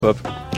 Hop.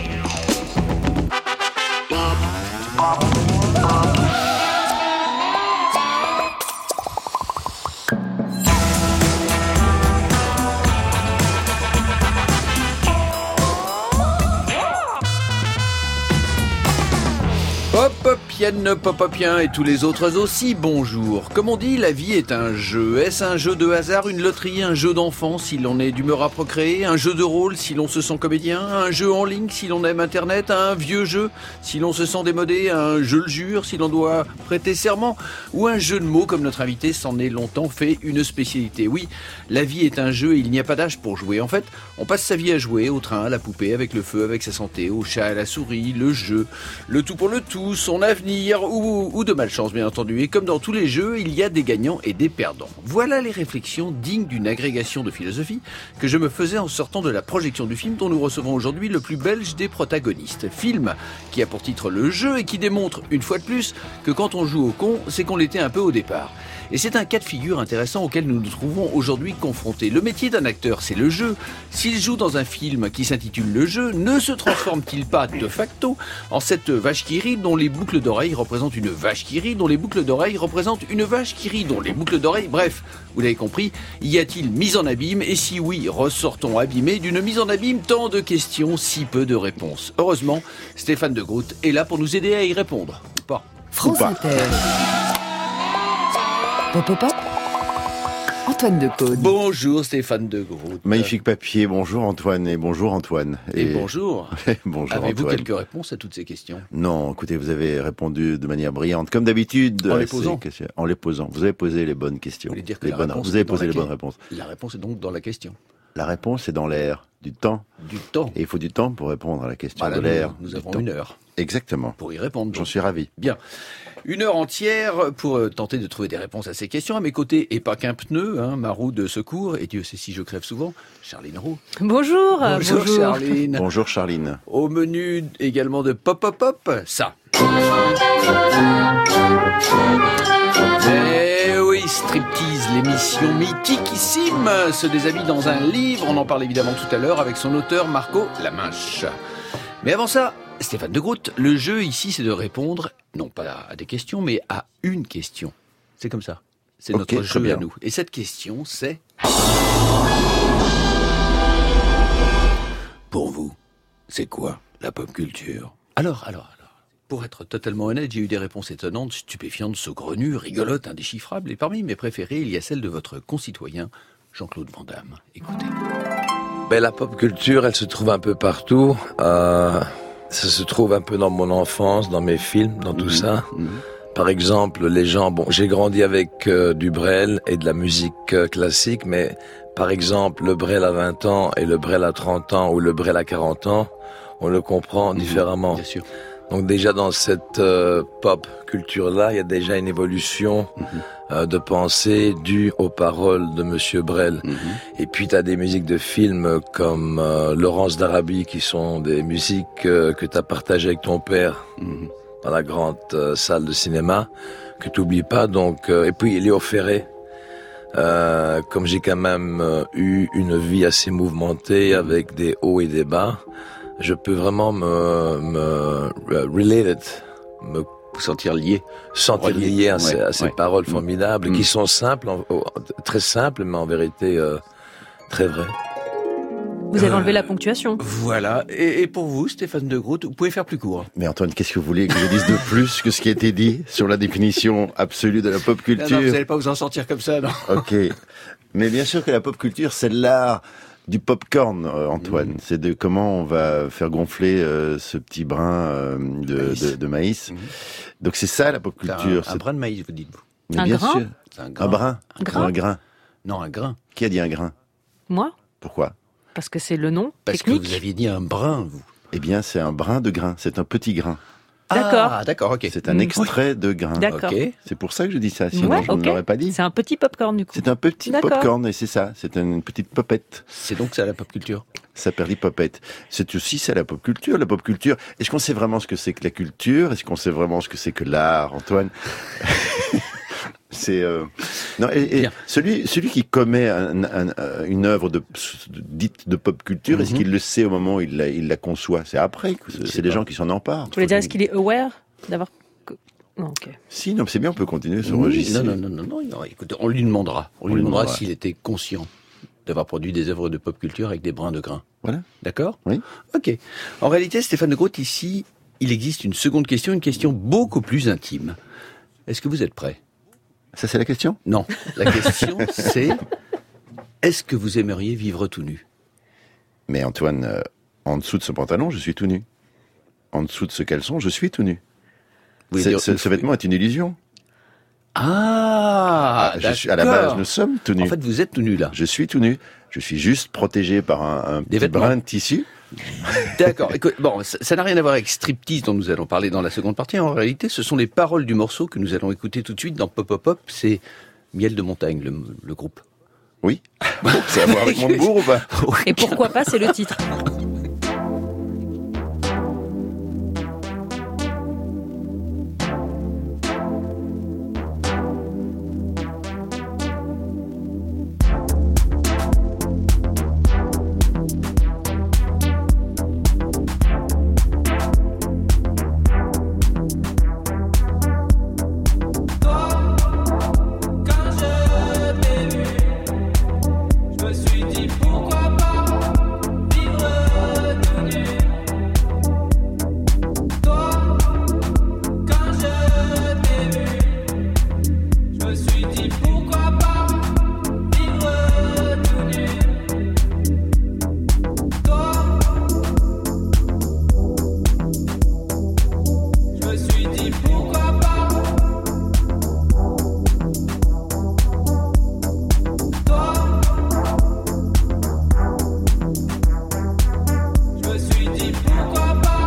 Popopien et tous les autres aussi, bonjour. Comme on dit, la vie est un jeu. Est-ce un jeu de hasard, une loterie, un jeu d'enfant si l'on est d'humeur à procréer, un jeu de rôle si l'on se sent comédien, un jeu en ligne si l'on aime Internet, un vieux jeu si l'on se sent démodé, un je le jure si l'on doit prêter serment, ou un jeu de mots comme notre invité s'en est longtemps fait une spécialité. Oui, la vie est un jeu et il n'y a pas d'âge pour jouer. En fait, on passe sa vie à jouer au train, à la poupée, avec le feu, avec sa santé, au chat, à la souris, le jeu, le tout pour le tout, son avenir, ou de malchance bien entendu. Et comme dans tous les jeux, il y a des gagnants et des perdants. Voilà les réflexions dignes d'une agrégation de philosophie que je me faisais en sortant de la projection du film dont nous recevons aujourd'hui le plus belge des protagonistes. Film qui a pour titre Le Jeu et qui démontre, une fois de plus, que quand on joue au con, c'est qu'on l'était un peu au départ. Et c'est un cas de figure intéressant auquel nous nous trouvons aujourd'hui confrontés. Le métier d'un acteur, c'est le jeu. S'il joue dans un film qui s'intitule Le Jeu, ne se transforme-t-il pas de facto en cette vache qui rit dont les boucles d'oreilles représentent une vache qui rit, dont les boucles d'oreilles représentent une vache qui rit, dont les boucles d'oreilles, bref, vous l'avez compris, y a-t-il mise en abîme? Et si oui, ressortons abîmés d'une mise en abîme, tant de questions, si peu de réponses. Heureusement, Stéphane de Groot est là pour nous aider à y répondre. Pas. France Inter. Pop, pop, pop. Antoine Decaune. Bonjour Stéphane de Groot. Magnifique papier, bonjour Antoine et bonjour Antoine. Et bonjour. Bonjour Avez-vous Antoine. quelques réponses à toutes ces questions? Non, écoutez, vous avez répondu de manière brillante, comme d'habitude. En les posant. En les posant. Vous avez posé les bonnes questions. Vous voulez dire que Vous avez posé les bonnes réponses. La réponse est donc dans la question. La réponse est dans l'air, du temps. Du temps. Et il faut du temps pour répondre à la question Voilà, de l'air. nous du avons temps. 1 heure Exactement. pour y répondre. J'en suis ravi. Bien. 1 heure entière pour tenter de trouver des réponses à ces questions. À mes côtés, et pas qu'un pneu, ma roue de secours, et Dieu sait si je crève souvent, Charline Roux. Bonjour. Bonjour Charline. Bonjour Charline. Au menu également de Pop Pop Pop, ça. Eh oui, Striptease, l'émission mythiquissime, se déshabille dans un livre, on en parle évidemment tout à l'heure avec son auteur Marco Laminche. Mais avant ça, Stéphane de Groot, le jeu ici c'est de répondre, non pas à des questions, mais à une question. C'est comme ça, c'est notre très jeu bien. à nous. Et cette question c'est... Pour vous, c'est quoi la pop culture ? Alors, pour être totalement honnête, j'ai eu des réponses étonnantes, stupéfiantes, saugrenues, rigolotes, indéchiffrables, et parmi mes préférées, il y a celle de votre concitoyen, Jean-Claude Van Damme. Écoutez. Ben, la pop culture, elle se trouve un peu partout. Ça se trouve un peu dans mon enfance, dans mes films, dans tout ça. Par exemple, les gens... Bon, j'ai grandi avec du Brel et de la musique classique, mais par exemple, le Brel à 20 ans et le Brel à 30 ans ou le Brel à 40 ans, on le comprend différemment. Bien sûr. Donc déjà dans cette pop culture-là, il y a déjà une évolution de pensée due aux paroles de Monsieur Brel. Et puis tu as des musiques de films comme Laurence d'Arabie qui sont des musiques que tu as partagées avec ton père dans la grande salle de cinéma, que tu n'oublies pas. Donc et puis Léo Ferré. Comme j'ai quand même eu une vie assez mouvementée avec des hauts et des bas, je peux vraiment me relate, me Sentir lié. sentir lié à ces paroles formidables qui sont simples, très simples, mais en vérité très vraies. Vous avez enlevé la ponctuation. Voilà. Et pour vous, Stéphane de Groot, vous pouvez faire plus court. Mais Antoine, qu'est-ce que vous voulez que je dise de plus que ce qui a été dit sur la définition absolue de la pop culture? Non, vous n'allez pas vous en sortir comme ça, non. Ok. Mais bien sûr que la pop culture, c'est l'art du popcorn, Antoine. C'est de comment on va faire gonfler ce petit brin de maïs. Donc c'est ça la pop culture. Un brin de maïs, vous dites-vous. Mais Un bien grain sûr. C'est un Un grain. brin. Un grain Ou un grain. Non, un grain. Qui a dit un grain? Moi, Pourquoi? parce que c'est le nom Parce technique. que vous aviez dit un brin, vous. Eh bien, c'est un brin de grain. C'est un petit grain. D'accord. Ah, d'accord, ok. C'est un extrait de grain. D'accord. Ok. C'est pour ça que je dis ça. Sinon, Ouais, je ne ok. l'aurais pas dit. C'est un petit popcorn du coup. C'est un petit D'accord. popcorn, et c'est ça. C'est une petite popette. C'est donc ça la pop culture. Ça perlit popette. C'est aussi ça la pop culture. La pop culture. Est-ce qu'on sait vraiment ce que c'est que la culture? Est-ce qu'on sait vraiment ce que c'est que l'art, Antoine? C'est Non, et Bien. celui qui commet une œuvre dite de pop culture, est-ce qu'il le sait au moment où il la conçoit? C'est après, c'est les gens qui s'en emparent. Vous voulez dire, est-ce qu'il est aware d'avoir... Non, ok. Si, non, c'est bien, on peut continuer ce Oui, registre. non, écoutez, on lui demandera. On lui demandera s'il était conscient d'avoir produit des œuvres de pop culture avec des brins de grain. Voilà. D'accord? Oui. Ok. En réalité, Stéphane de Groot, ici, il existe une seconde question, une question beaucoup plus intime. Est-ce que vous êtes prêt? Ça, c'est la question? Non. La question, c'est est-ce que vous aimeriez vivre tout nu? Mais Antoine, en dessous de ce pantalon, je suis tout nu. En dessous de ce caleçon, je suis tout nu. Vous voulez dire- Ce vêtement est une illusion. Ah, À la base, nous sommes tout nus. En fait, vous êtes tout nu là. Je suis tout nu. Je suis juste protégé par un Des petit vêtements. brin de tissu. D'accord. Écoute, bon, ça n'a rien à voir avec striptease dont nous allons parler dans la seconde partie. En réalité, ce sont les paroles du morceau que nous allons écouter tout de suite dans Pop Pop Pop. C'est Miel de Montagne, le groupe. Oui. C'est à voir avec Montebourg ou pas? Et pourquoi pas, c'est le titre. Je me suis dit pourquoi pas vivre tout nu. Toi, quand je t'ai vu, je me suis dit pourquoi pas vivre tout nu. Toi, je me suis dit pourquoi pas. Toi, je me suis dit pourquoi pas.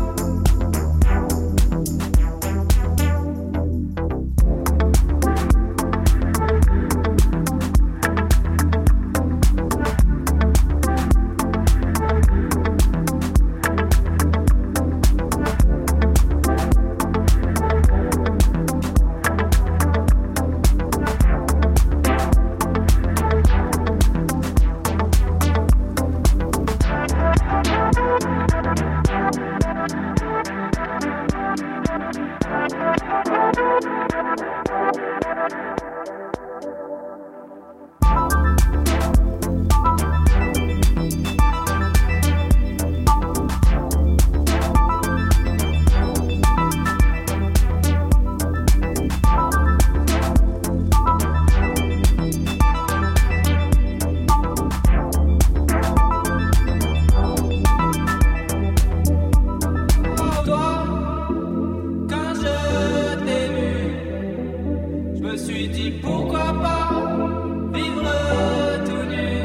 Toi, quand je t'ai vu, je me suis dit pourquoi pas vivre tout nu.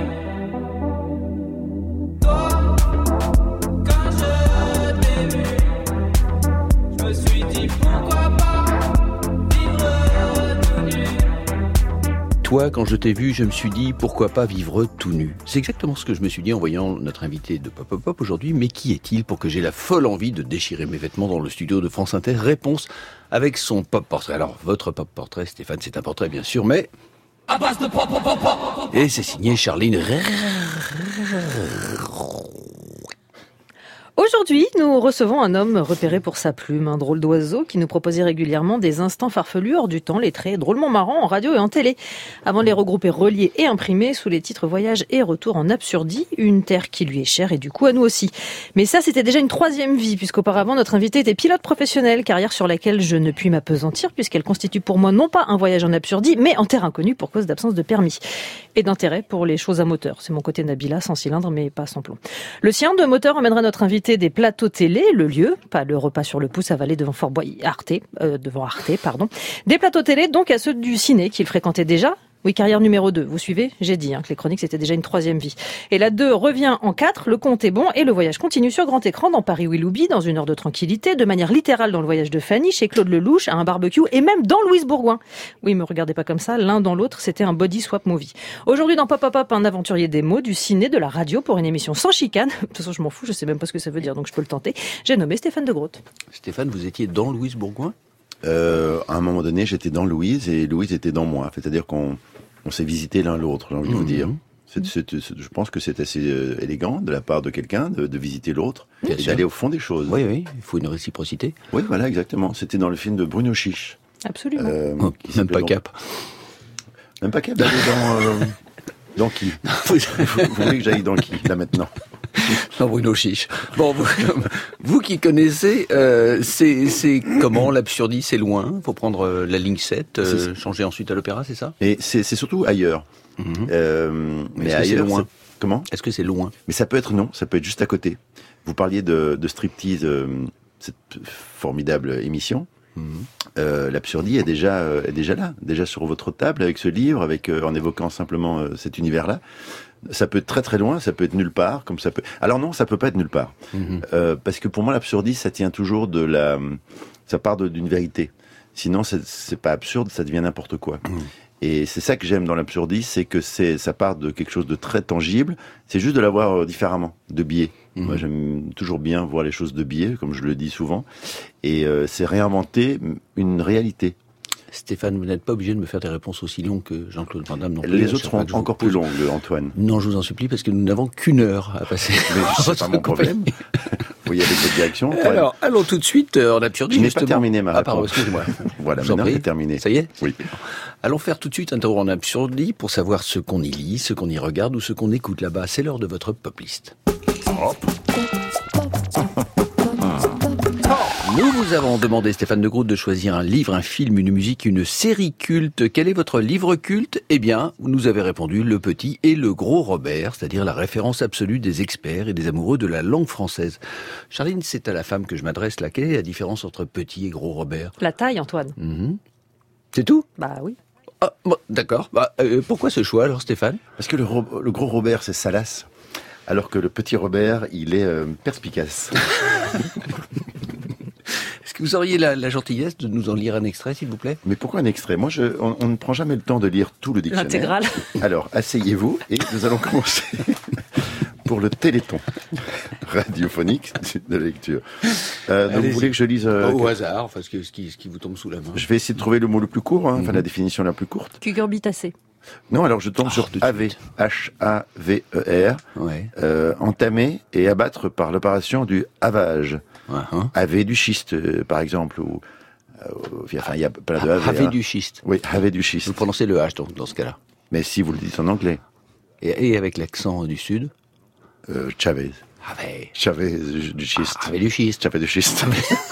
Toi, quand je t'ai vu, je me suis dit pourquoi pas vivre tout nu. Toi, quand je t'ai vu, je me suis dit pourquoi pas vivre tout nu. C'est exactement ce que je me suis dit en voyant notre invité de Pop Pop Pop aujourd'hui. Mais qui est-il pour que j'ai la folle envie de déchirer mes vêtements dans le studio de France Inter? Réponse avec son pop portrait. Alors, votre pop portrait, Stéphane, c'est un portrait bien sûr, mais... Et c'est signé Charline. Aujourd'hui, nous recevons un homme repéré pour sa plume, un drôle d'oiseau qui nous proposait régulièrement des instants farfelus hors du temps, les traits drôlement marrants en radio et en télé. Avant de les regrouper, reliés et imprimés sous les titres Voyage et Retour en Absurdie, une terre qui lui est chère et du coup à nous aussi. Mais ça, c'était déjà une troisième vie, puisqu'auparavant notre invité était pilote professionnel, carrière sur laquelle je ne puis m'apesantir, puisqu'elle constitue pour moi non pas un voyage en absurdie, mais en terre inconnue pour cause d'absence de permis. Et d'intérêt pour les choses à moteur. C'est mon côté Nabila, sans cylindre mais pas sans plomb. Le sien de moteur emmènera notre invité des plateaux télé, le lieu, pas le repas sur le pouce avalé devant devant Arte, pardon. Des plateaux télé donc à ceux du ciné qu'il fréquentait déjà. Oui, carrière numéro 2, vous suivez? J'ai dit que les chroniques c'était déjà une troisième vie. Et la 2 revient en 4, le compte est bon et le voyage continue sur grand écran dans Paris-Willoughby, dans une heure de tranquillité, de manière littérale dans le voyage de Fanny, chez Claude Lelouch, à un barbecue et même dans Louise Bourgoin. Oui, me regardez pas comme ça, l'un dans l'autre, c'était un body swap movie. Aujourd'hui dans Pop Pop Pop, un aventurier des mots, du ciné, de la radio pour une émission sans chicane. De toute façon, je m'en fous, je sais même pas ce que ça veut dire, donc je peux le tenter. J'ai nommé Stéphane de Groot. Stéphane, vous étiez dans Louise Bourgoin? À un moment donné, j'étais dans Louise et Louise était dans moi. C'est-à-dire qu'on s'est visité l'un l'autre, j'ai envie de vous dire. Je pense que c'est assez élégant de la part de quelqu'un de visiter l'autre et d'aller au fond des choses. Oui, oui, il faut une réciprocité. Oui, voilà, exactement. C'était dans le film de Bruno Chiche. Absolument. Qui Même s'appelait pas bon- cap. Même pas Cap, d'aller dans qui vous voulez que j'aille dans qui, là, maintenant? Non, Bruno Chiche. Bon, vous qui connaissez, c'est comment l'absurdie, c'est loin. Faut prendre la ligne 7, changer ensuite à l'opéra, c'est ça? Et c'est surtout ailleurs. Mhm. Mais est-ce que c'est ailleurs, loin Comment? Est-ce que c'est loin? Mais ça peut être non, ça peut être juste à côté. Vous parliez de striptease, cette formidable émission. L'absurdie est déjà là, déjà sur votre table avec ce livre, en évoquant simplement cet univers-là. Ça peut être très très loin, ça peut être nulle part, comme ça peut. Alors non, ça peut pas être nulle part, parce que pour moi l'absurdie, ça tient toujours ça part d'une vérité. Sinon, c'est pas absurde, ça devient n'importe quoi. Et c'est ça que j'aime dans l'absurdie, c'est que ça part de quelque chose de très tangible. C'est juste de l'avoir différemment, de biais. Moi, j'aime toujours bien voir les choses de biais, comme je le dis souvent. Et c'est réinventer une réalité. Stéphane, vous n'êtes pas obligé de me faire des réponses aussi longues que Jean-Claude Van Damme non plus. Les autres seront encore plus longues, Antoine. Non, je vous en supplie, parce que nous n'avons qu'une heure à passer. Mais c'est pas mon problème. Vous y allez votre direction, Antoine. Alors, allons tout de suite en absurdie. Je n'ai justement. pas terminé ma réponse. Ah, pardon, excusez-moi. Voilà, Je vous en maintenant prie. c'est terminé. Ça y est? Oui. Allons faire tout de suite un tour en absurdie pour savoir ce qu'on y lit, ce qu'on y regarde ou ce qu'on écoute là-bas. C'est l'heure de votre pop list. Nous vous avons demandé, Stéphane de Groot, de choisir un livre, un film, une musique, une série culte. Quel est votre livre culte? Eh bien, vous nous avez répondu Le Petit et le Gros Robert, c'est-à-dire la référence absolue des experts et des amoureux de la langue française. Charline, c'est à la femme que je m'adresse là. Quelle est la différence entre Petit et Gros Robert? La taille, Antoine. C'est tout? Bah oui. Ah, bon, d'accord. Pourquoi ce choix alors, Stéphane? Parce que le gros Robert, c'est salace, alors que le petit Robert, il est perspicace. Est-ce que vous auriez la gentillesse de nous en lire un extrait, s'il vous plaît? Mais pourquoi un extrait? Moi, on ne prend jamais le temps de lire tout le dictionnaire. L'intégrale. Alors, asseyez-vous et nous allons commencer pour le téléthon radiophonique de lecture. Donc, vous voulez que je lise Au hasard, enfin, ce qui vous tombe sous la main. Je vais essayer de trouver le mot le plus court, enfin la définition la plus courte. Cucurbitacé. Non, alors je tombe sur tout de AV, suite. H-A-V-E-R, Ouais. entamer et abattre par l'opération du havage. Uh-huh. AV du schiste, par exemple, ou enfin il y a plein de AV. Havé hein. du schiste. Oui, AV du Vous schiste. prononcez le H donc, dans ce cas-là. Mais si vous le dites en anglais, Et avec l'accent du sud. Chavez. Havé. Chavez du schiste. Havé du schiste. Chavez du schiste.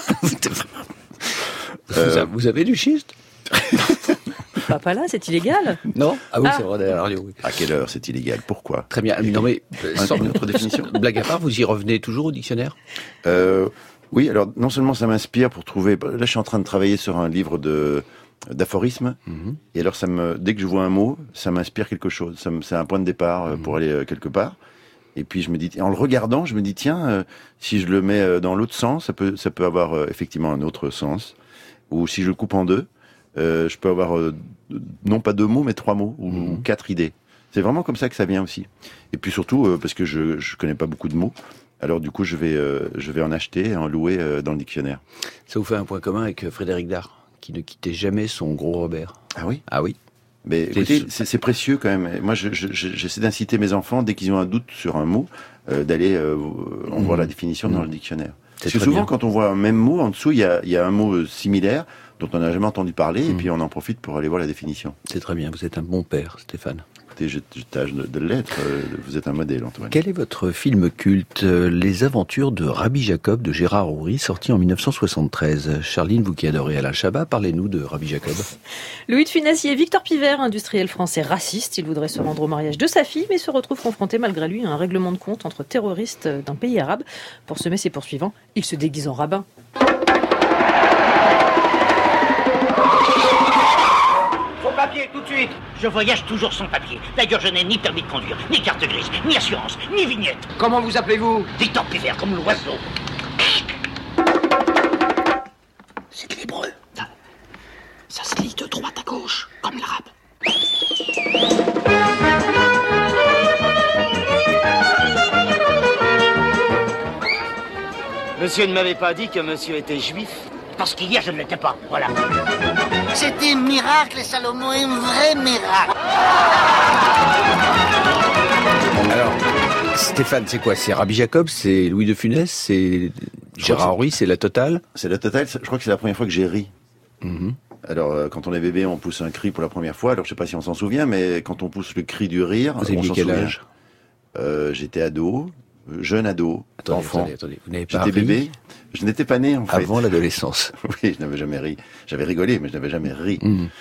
Vous avez du schiste? Pas là, c'est illégal. Non? Ah oui, Ah. c'est vrai, à la radio, oui. À quelle heure c'est illégal? Pourquoi? Très bien. Non mais, sans Une autre définition? blague à part, vous y revenez toujours au dictionnaire? Oui, alors non seulement ça m'inspire pour trouver. Là, je suis en train de travailler sur un livre d'aphorismes. Et alors, dès que je vois un mot, ça m'inspire quelque chose. C'est un point de départ pour aller quelque part. Et puis je me dis, en le regardant, je me dis tiens, si je le mets dans l'autre sens, ça peut avoir effectivement un autre sens. Ou si je le coupe en deux, je peux avoir non pas 2 mots, mais 3 mots ou 4 idées. C'est vraiment comme ça que ça vient aussi. Et puis surtout parce que je connais pas beaucoup de mots. Alors du coup, je vais en acheter et en louer dans le dictionnaire. Ça vous fait un point commun avec Frédéric Dard, qui ne quittait jamais son Gros Robert. Ah oui. Ah oui. Mais écoutez, c'est précieux quand même. Moi, j'essaie d'inciter mes enfants, dès qu'ils ont un doute sur un mot, d'aller en voir la définition dans le dictionnaire. Parce que très souvent, bien. quand on voit un même mot, en dessous, il y a un mot similaire dont on n'a jamais entendu parler, et puis on en profite pour aller voir la définition. C'est très bien, vous êtes un bon père, Stéphane. Écoutez, je tâche de l'être. Vous êtes un modèle, Antoine. Quel est votre film culte, Les Aventures de Rabbi Jacob de Gérard Houry, sorti en 1973? Charline, vous qui adorez Alain Chabat, parlez-nous de Rabbi Jacob. Louis de Funès et Victor Pivert, industriel français raciste. Il voudrait se rendre au mariage de sa fille, mais se retrouve confronté malgré lui à un règlement de compte entre terroristes d'un pays arabe. Pour semer ses poursuivants, il se déguise en rabbin. Vos papiers, tout de suite. Je voyage toujours sans papier. D'ailleurs, je n'ai ni permis de conduire, ni carte grise, ni assurance, ni vignette. Comment vous appelez-vous? Victor Pivert, comme l'oiseau. C'est de l'hébreu. Ça se lit de droite à gauche, comme l'arabe. Monsieur ne m'avait pas dit que monsieur était juif? parce qu'hier je ne l'étais pas. Voilà. C'était un miracle, Salomon, un vrai miracle. Alors, Stéphane, c'est quoi? C'est Rabbi Jacob, c'est Louis de Funès, c'est Gérard Rouy, c'est la totale? C'est la totale. Je crois que c'est la première fois que j'ai ri. Alors, quand on est bébé, on pousse un cri pour la première fois. Alors, je sais pas si on s'en souvient, mais quand on pousse le cri du rire, Vous avez on dit s'en quel souvient. âge? J'étais ado, jeune ado, enfant. Attendez. Vous n'avez pas J'étais ri bébé. Je n'étais pas né, en fait. avant l'adolescence? Oui, je n'avais jamais ri. J'avais rigolé, mais je n'avais jamais ri.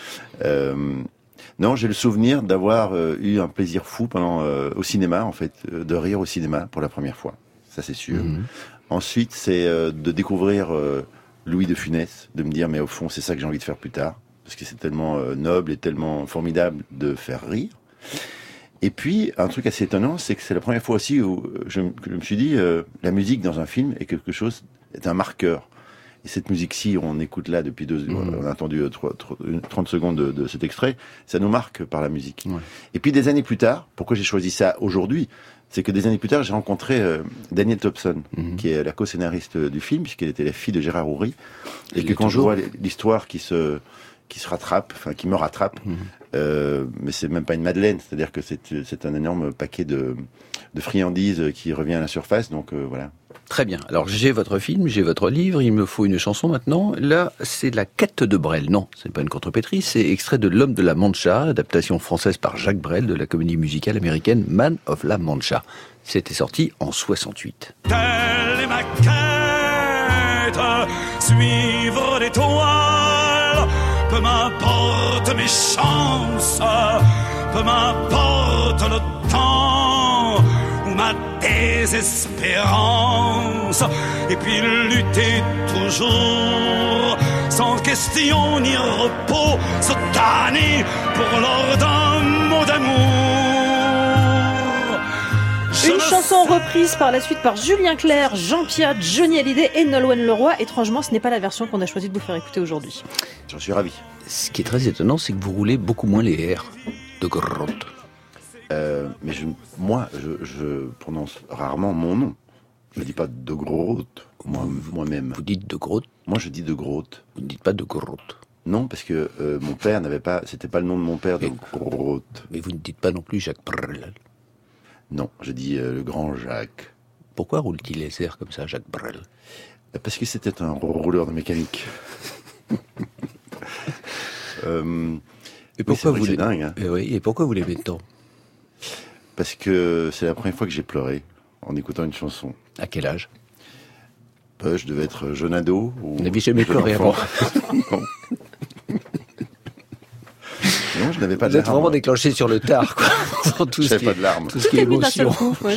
Non, j'ai le souvenir d'avoir eu un plaisir fou pendant au cinéma, en fait, de rire au cinéma pour la première fois. Ça, c'est sûr. Ensuite, c'est de découvrir Louis de Funès, de me dire, mais au fond, c'est ça que j'ai envie de faire plus tard, parce que c'est tellement noble et tellement formidable de faire rire. Et puis, un truc assez étonnant, c'est que c'est la première fois aussi où je me suis dit, la musique dans un film est quelque chose, est un marqueur. Et cette musique-ci, on écoute là depuis on a entendu 30 secondes de cet extrait, ça nous marque par la musique. Ouais. Et puis des années plus tard, pourquoi j'ai choisi ça aujourd'hui, c'est que des années plus tard, j'ai rencontré Danielle Thompson, qui est la co-scénariste du film, puisqu'elle était la fille de Gérard Houry. Et que quand je vois l'histoire qui se rattrape, enfin qui me rattrape, mais c'est même pas une madeleine, c'est-à-dire que c'est un énorme paquet de friandises qui revient à la surface, donc voilà. Très bien. Alors, j'ai votre film, j'ai votre livre, il me faut une chanson maintenant. Là, c'est La Quête de Brel. Non, c'est pas une contrepétrie, c'est extrait de L'Homme de la Mancha, adaptation française par Jacques Brel de la comédie musicale américaine Man of la Mancha. C'était sorti en 68. Telle est ma quête, suivre l'étoile, peu m'importe mes chances, peu m'importe le temps ou ma désespérance, et puis lutter toujours, sans question ni repos, se tanner pour l'or d'un mot d'amour. Une chanson reprise par la suite par Julien Clerc, Jean Piat, Johnny Hallyday et Nolwenn Leroy. Étrangement, ce n'est pas la version qu'on a choisi de vous faire écouter aujourd'hui. J'en suis ravi. Ce qui est très étonnant, c'est que vous roulez beaucoup moins les R de grotte. Mais je prononce rarement mon nom. Je dis pas de grotte, moi-même. Vous dites de grotte? Moi, je dis de grotte. Vous ne dites pas de grotte. Non, parce que mon père c'était pas le nom de mon père, de grotte. Mais vous ne dites pas non plus Jacques Brel. Non, je dis le grand Jacques. Pourquoi roule-t-il les airs comme ça, Jacques Brel? Parce que c'était un rouleur de mécanique. Et pourquoi vous c'est dingue, hein. Et pourquoi vous l'aimez tant? Parce que c'est la première fois que j'ai pleuré en écoutant une chanson. À quel âge? Je devais être jeune ado. Vous n'aviez jamais pleuré avant? Non, je n'avais pas de Vous êtes larmes. vraiment déclenché sur le tard, quoi. Dans tout Je ce n'avais qui pas est, de larmes. tout ce qui est émotion.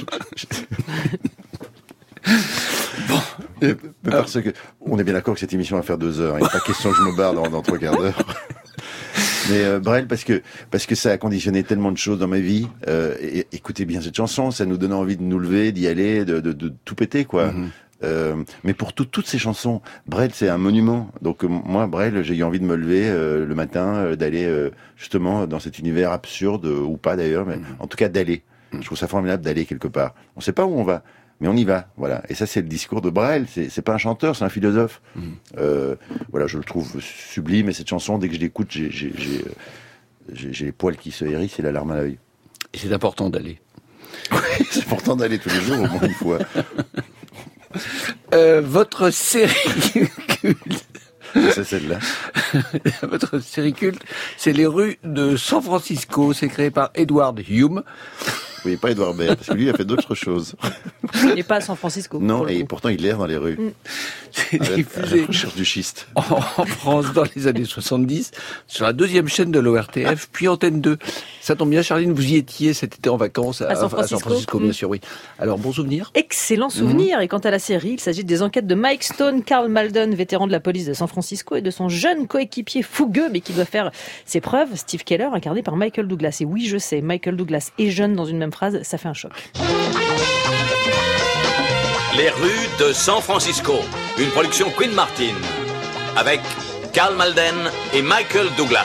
Mais parce que on est bien d'accord que cette émission va faire 2 heures. Il n'est pas question que je me barre dans 3 quarts d'heure. Mais Brel, parce que ça a conditionné tellement de choses dans ma vie. Et écoutez bien cette chanson, ça nous donne envie de nous lever, d'y aller, de tout péter, quoi. Mais pour toutes ces chansons, Brel, c'est un monument. Donc moi, Brel, j'ai eu envie de me lever le matin, d'aller justement dans cet univers absurde, ou pas d'ailleurs, mais en tout cas d'aller. Je trouve ça formidable d'aller quelque part. On ne sait pas où on va, mais on y va. Voilà. Et ça, c'est le discours de Brel. C'est pas un chanteur, c'est un philosophe. Voilà, je le trouve sublime. Et cette chanson, dès que je l'écoute, j'ai les poils qui se hérissent et la larme à l'œil. Et c'est important d'aller. Oui, c'est important d'aller tous les jours, au moins une fois. Votre série culte. C'est celle-là. Votre série culte, c'est Les rues de San Francisco. C'est créé par Edward Hume. Oui, pas Edouard Baird, parce que lui, il a fait d'autres choses. Il n'est pas à San Francisco. Non, et pourtant, il erre dans les rues. C'est À diffusé la recherche du schiste. en France dans les années 70, sur la 2e chaîne de l'ORTF, puis Antenne 2. Ça tombe bien, Charline, vous y étiez cet été en vacances à San Francisco, bien sûr, oui. Alors, bon souvenir? Excellent souvenir. Et quant à la série, il s'agit des enquêtes de Mike Stone, Carl Malden, vétéran de la police de San Francisco, et de son jeune coéquipier fougueux, mais qui doit faire ses preuves, Steve Keller, incarné par Michael Douglas. Et oui, je sais, Michael Douglas est jeune dans une même phrase, ça fait un choc. Les rues de San Francisco, une production Queen Martin, avec Carl Malden et Michael Douglas.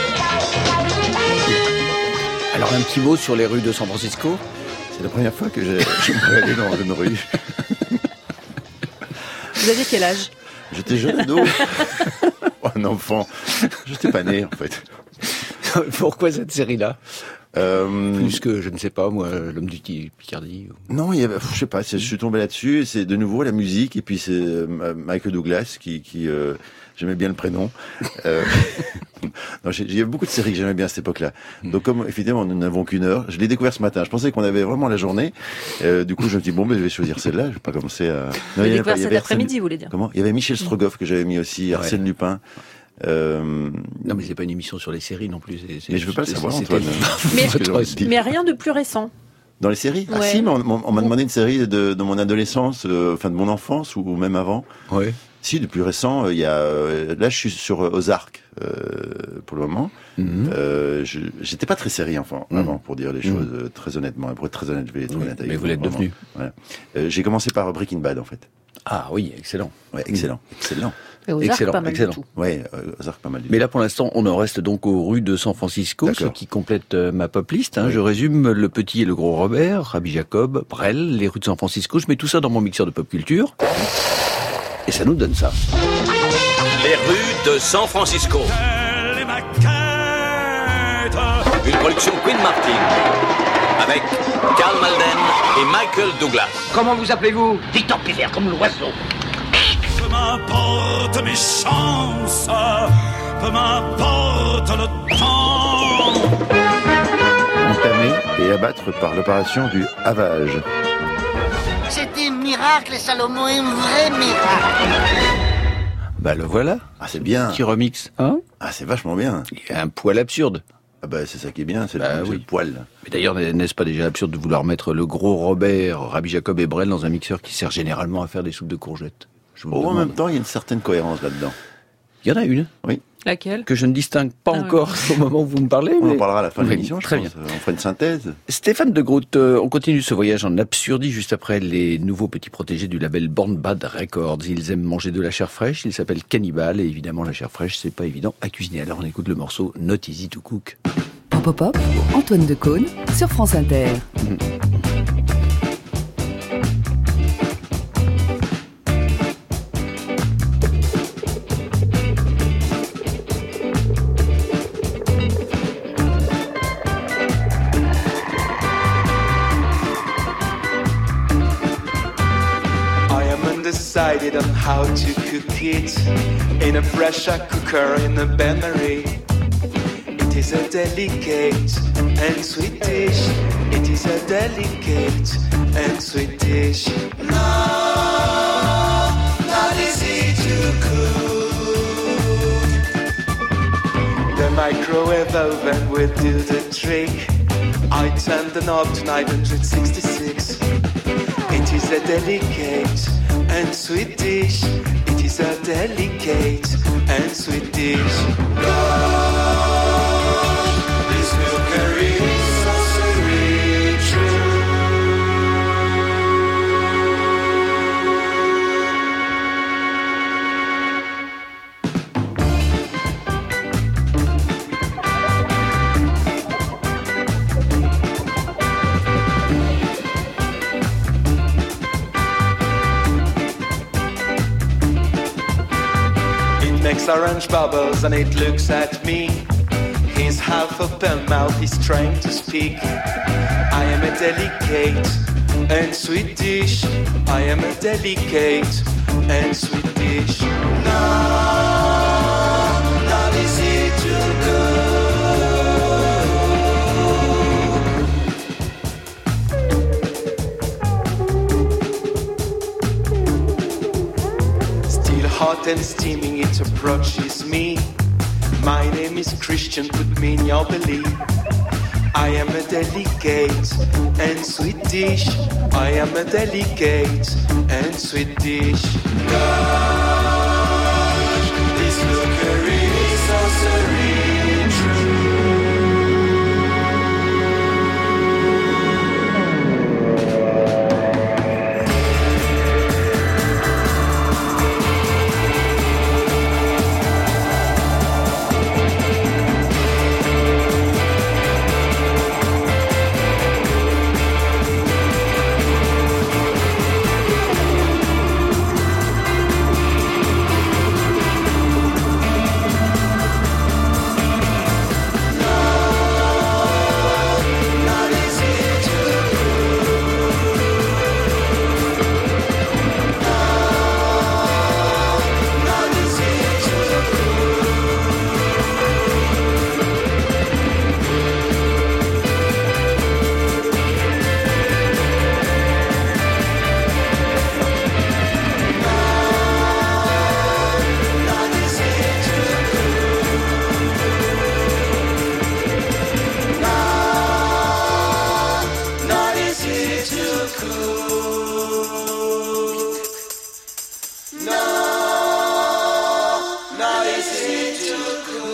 Alors, un petit mot sur les rues de San Francisco. C'est la première fois que j'aimerais aller dans une rue. Vous avez quel âge? J'étais jeune ado. Un enfant. Je n'étais pas né, en fait. Pourquoi cette série-là plus que, je ne sais pas, moi, l'homme du Picardie. Non, il y avait, je sais pas, je suis tombé là-dessus, et c'est de nouveau la musique, et puis c'est Michael Douglas qui j'aimais bien le prénom. Non, il y a beaucoup de séries que j'aimais bien à cette époque-là. Donc comme, effectivement, nous n'avons qu'une heure, je l'ai découvert ce matin, je pensais qu'on avait vraiment la journée, du coup je me dis, bon, ben, je vais choisir celle-là, je vais pas commencer à... Vous l'avez découvert cet après-midi, vous voulez dire? Comment? Il y avait Michel Strogoff que j'avais mis aussi, Arsène Lupin. Non, mais c'est pas une émission sur les séries non plus. Mais je veux pas le savoir, Antoine. Mais rien de plus récent. Dans les séries? Ouais. Ah si, mais on m'a demandé une série de mon adolescence, enfin de mon enfance, ou même avant. Ouais. Si, de plus récent, il y a... là, je suis sur Ozark, pour le moment. J'étais pas très série, enfin, avant, pour dire les choses très honnêtement. Pour être très honnête, je vais être honnête avec vous. Mais vous l'êtes devenu. Voilà. J'ai commencé par Breaking Bad, en fait. Ah oui, excellent. Ouais, excellent. Excellent. Et Ozark, Excellent, pas mal excellent. du tout. Ouais, Ozark, pas mal du tout. Mais là, pour l'instant, on en reste donc aux rues de San Francisco, ce D'accord. qui complète ma pop list. Je résume le petit et le gros Robert, Rabbi Jacob, Brel, les rues de San Francisco. Je mets tout ça dans mon mixeur de pop culture. Et ça nous donne ça. Les rues de San Francisco. Les maquettes. Une production Queen Martin. Avec Karl Malden et Michael Douglas. Comment vous appelez-vous Victor Pivert, comme l'oiseau. Peu m'importe mes chances, peu m'importe le temps. Entamé et abattre par l'opération du havage. C'était un miracle, Salomon, un vrai miracle. Bah le voilà. Ah, c'est bien. Petit remix. Hein? Ah, c'est vachement bien. Il y a un poil absurde. Ah bah, c'est ça qui est bien, c'est Bah le oui. poil. Mais d'ailleurs, n'est-ce pas déjà absurde de vouloir mettre le gros Robert, Rabbi Jacob et Brel dans un mixeur qui sert généralement à faire des soupes de courgettes? Je vous le En demande. même temps, il y a une certaine cohérence là-dedans. Il y en a une. Oui. Laquelle? Que je ne distingue pas Ah ouais. encore au moment où vous me parlez. On mais... en parlera à la fin de Oui, l'émission, je très pense. On fera une synthèse. Stéphane de Groot, on continue ce voyage en absurdie juste après les nouveaux petits protégés du label Born Bad Records. Ils aiment manger de la chair fraîche, ils s'appellent Cannibal, et évidemment la chair fraîche, c'est pas évident à cuisiner. Alors on écoute le morceau Not Easy to Cook. Pop Pop, Antoine Decaune sur France Inter. I am undecided on how to cook it in a pressure cooker in a bain-marie. It is a delicate and sweet dish. It is a delicate and sweet dish. No, not easy to cook. The microwave oven will do the trick. I turned the knob to 966. It is a delicate and sweet dish. It is a delicate and sweet dish. Gosh, this cookery is so sweet, true. Makes orange bubbles and it looks at me. His half open mouth is trying to speak. I am a delicate and sweet dish. I am a delicate and sweet dish. No, not easy to cook. Still hot and steaming, it approaches me. My name is Christian, put me in your belief. I am a delicate and sweet dish. I am a delicate and sweet dish. Gosh, this cookery is so serene, true. No, not easy to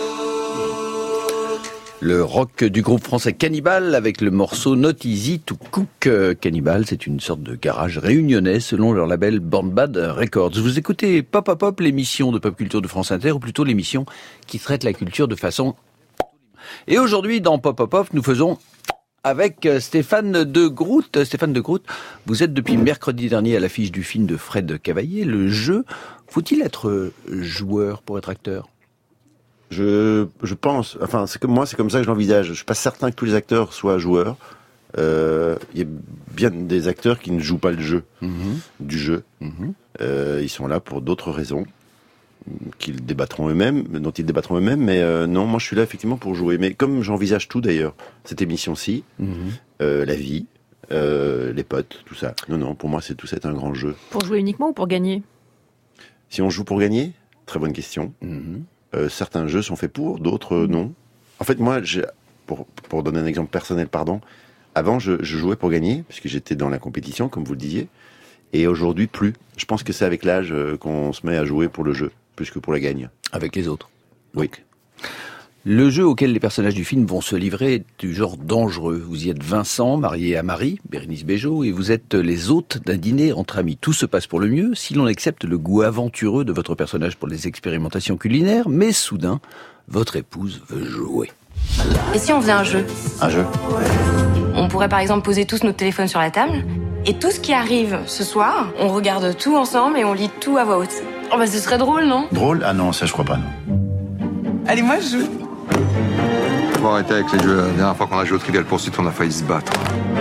cook. Le rock du groupe français Cannibal avec le morceau Not Easy to Cook. Cannibal, c'est une sorte de garage réunionnais selon leur label Born Bad Records. Vous écoutez Pop Pop Pop, l'émission de pop culture de France Inter, ou plutôt l'émission qui traite la culture de façon... Et aujourd'hui, dans Pop Pop Pop, nous faisons avec Stéphane de Groot. Stéphane de Groot, vous êtes depuis mercredi dernier à l'affiche du film de Fred Cavaillé, Le Jeu. Faut-il être joueur pour être acteur ? Je pense, enfin, c'est comme ça que je l'envisage. Je suis pas certain que tous les acteurs soient joueurs. Il y a bien des acteurs qui ne jouent pas le jeu, du jeu. Ils sont là pour d'autres raisons, dont ils débattront eux-mêmes, mais non, moi je suis là effectivement pour jouer. Mais comme j'envisage tout d'ailleurs, cette émission-ci, la vie, les potes, tout ça. Non, pour moi tout ça est un grand jeu. Pour jouer uniquement ou pour gagner ? Si on joue pour gagner, très bonne question. Certains jeux sont faits pour, d'autres non. En fait, moi, pour donner un exemple personnel, avant je jouais pour gagner, puisque j'étais dans la compétition, comme vous le disiez, et aujourd'hui plus. Je pense que c'est avec l'âge qu'on se met à jouer pour le jeu, plus que pour la gagne. Avec les autres. Oui. Le jeu auquel les personnages du film vont se livrer est du genre dangereux. Vous y êtes Vincent, marié à Marie, Bérénice Bejo, et vous êtes les hôtes d'un dîner entre amis. Tout se passe pour le mieux si l'on accepte le goût aventureux de votre personnage pour les expérimentations culinaires, mais soudain, votre épouse veut jouer. Et si on faisait un jeu ? Un jeu ? On pourrait par exemple poser tous nos téléphones sur la table, et tout ce qui arrive ce soir, on regarde tout ensemble et on lit tout à voix haute. Oh bah ce serait drôle, non ? Drôle ? Ah non, ça je crois pas, non. Allez, moi je joue. Faut arrêter avec les jeux. La dernière fois qu'on a joué au Trivial Pursuit, on a failli se battre.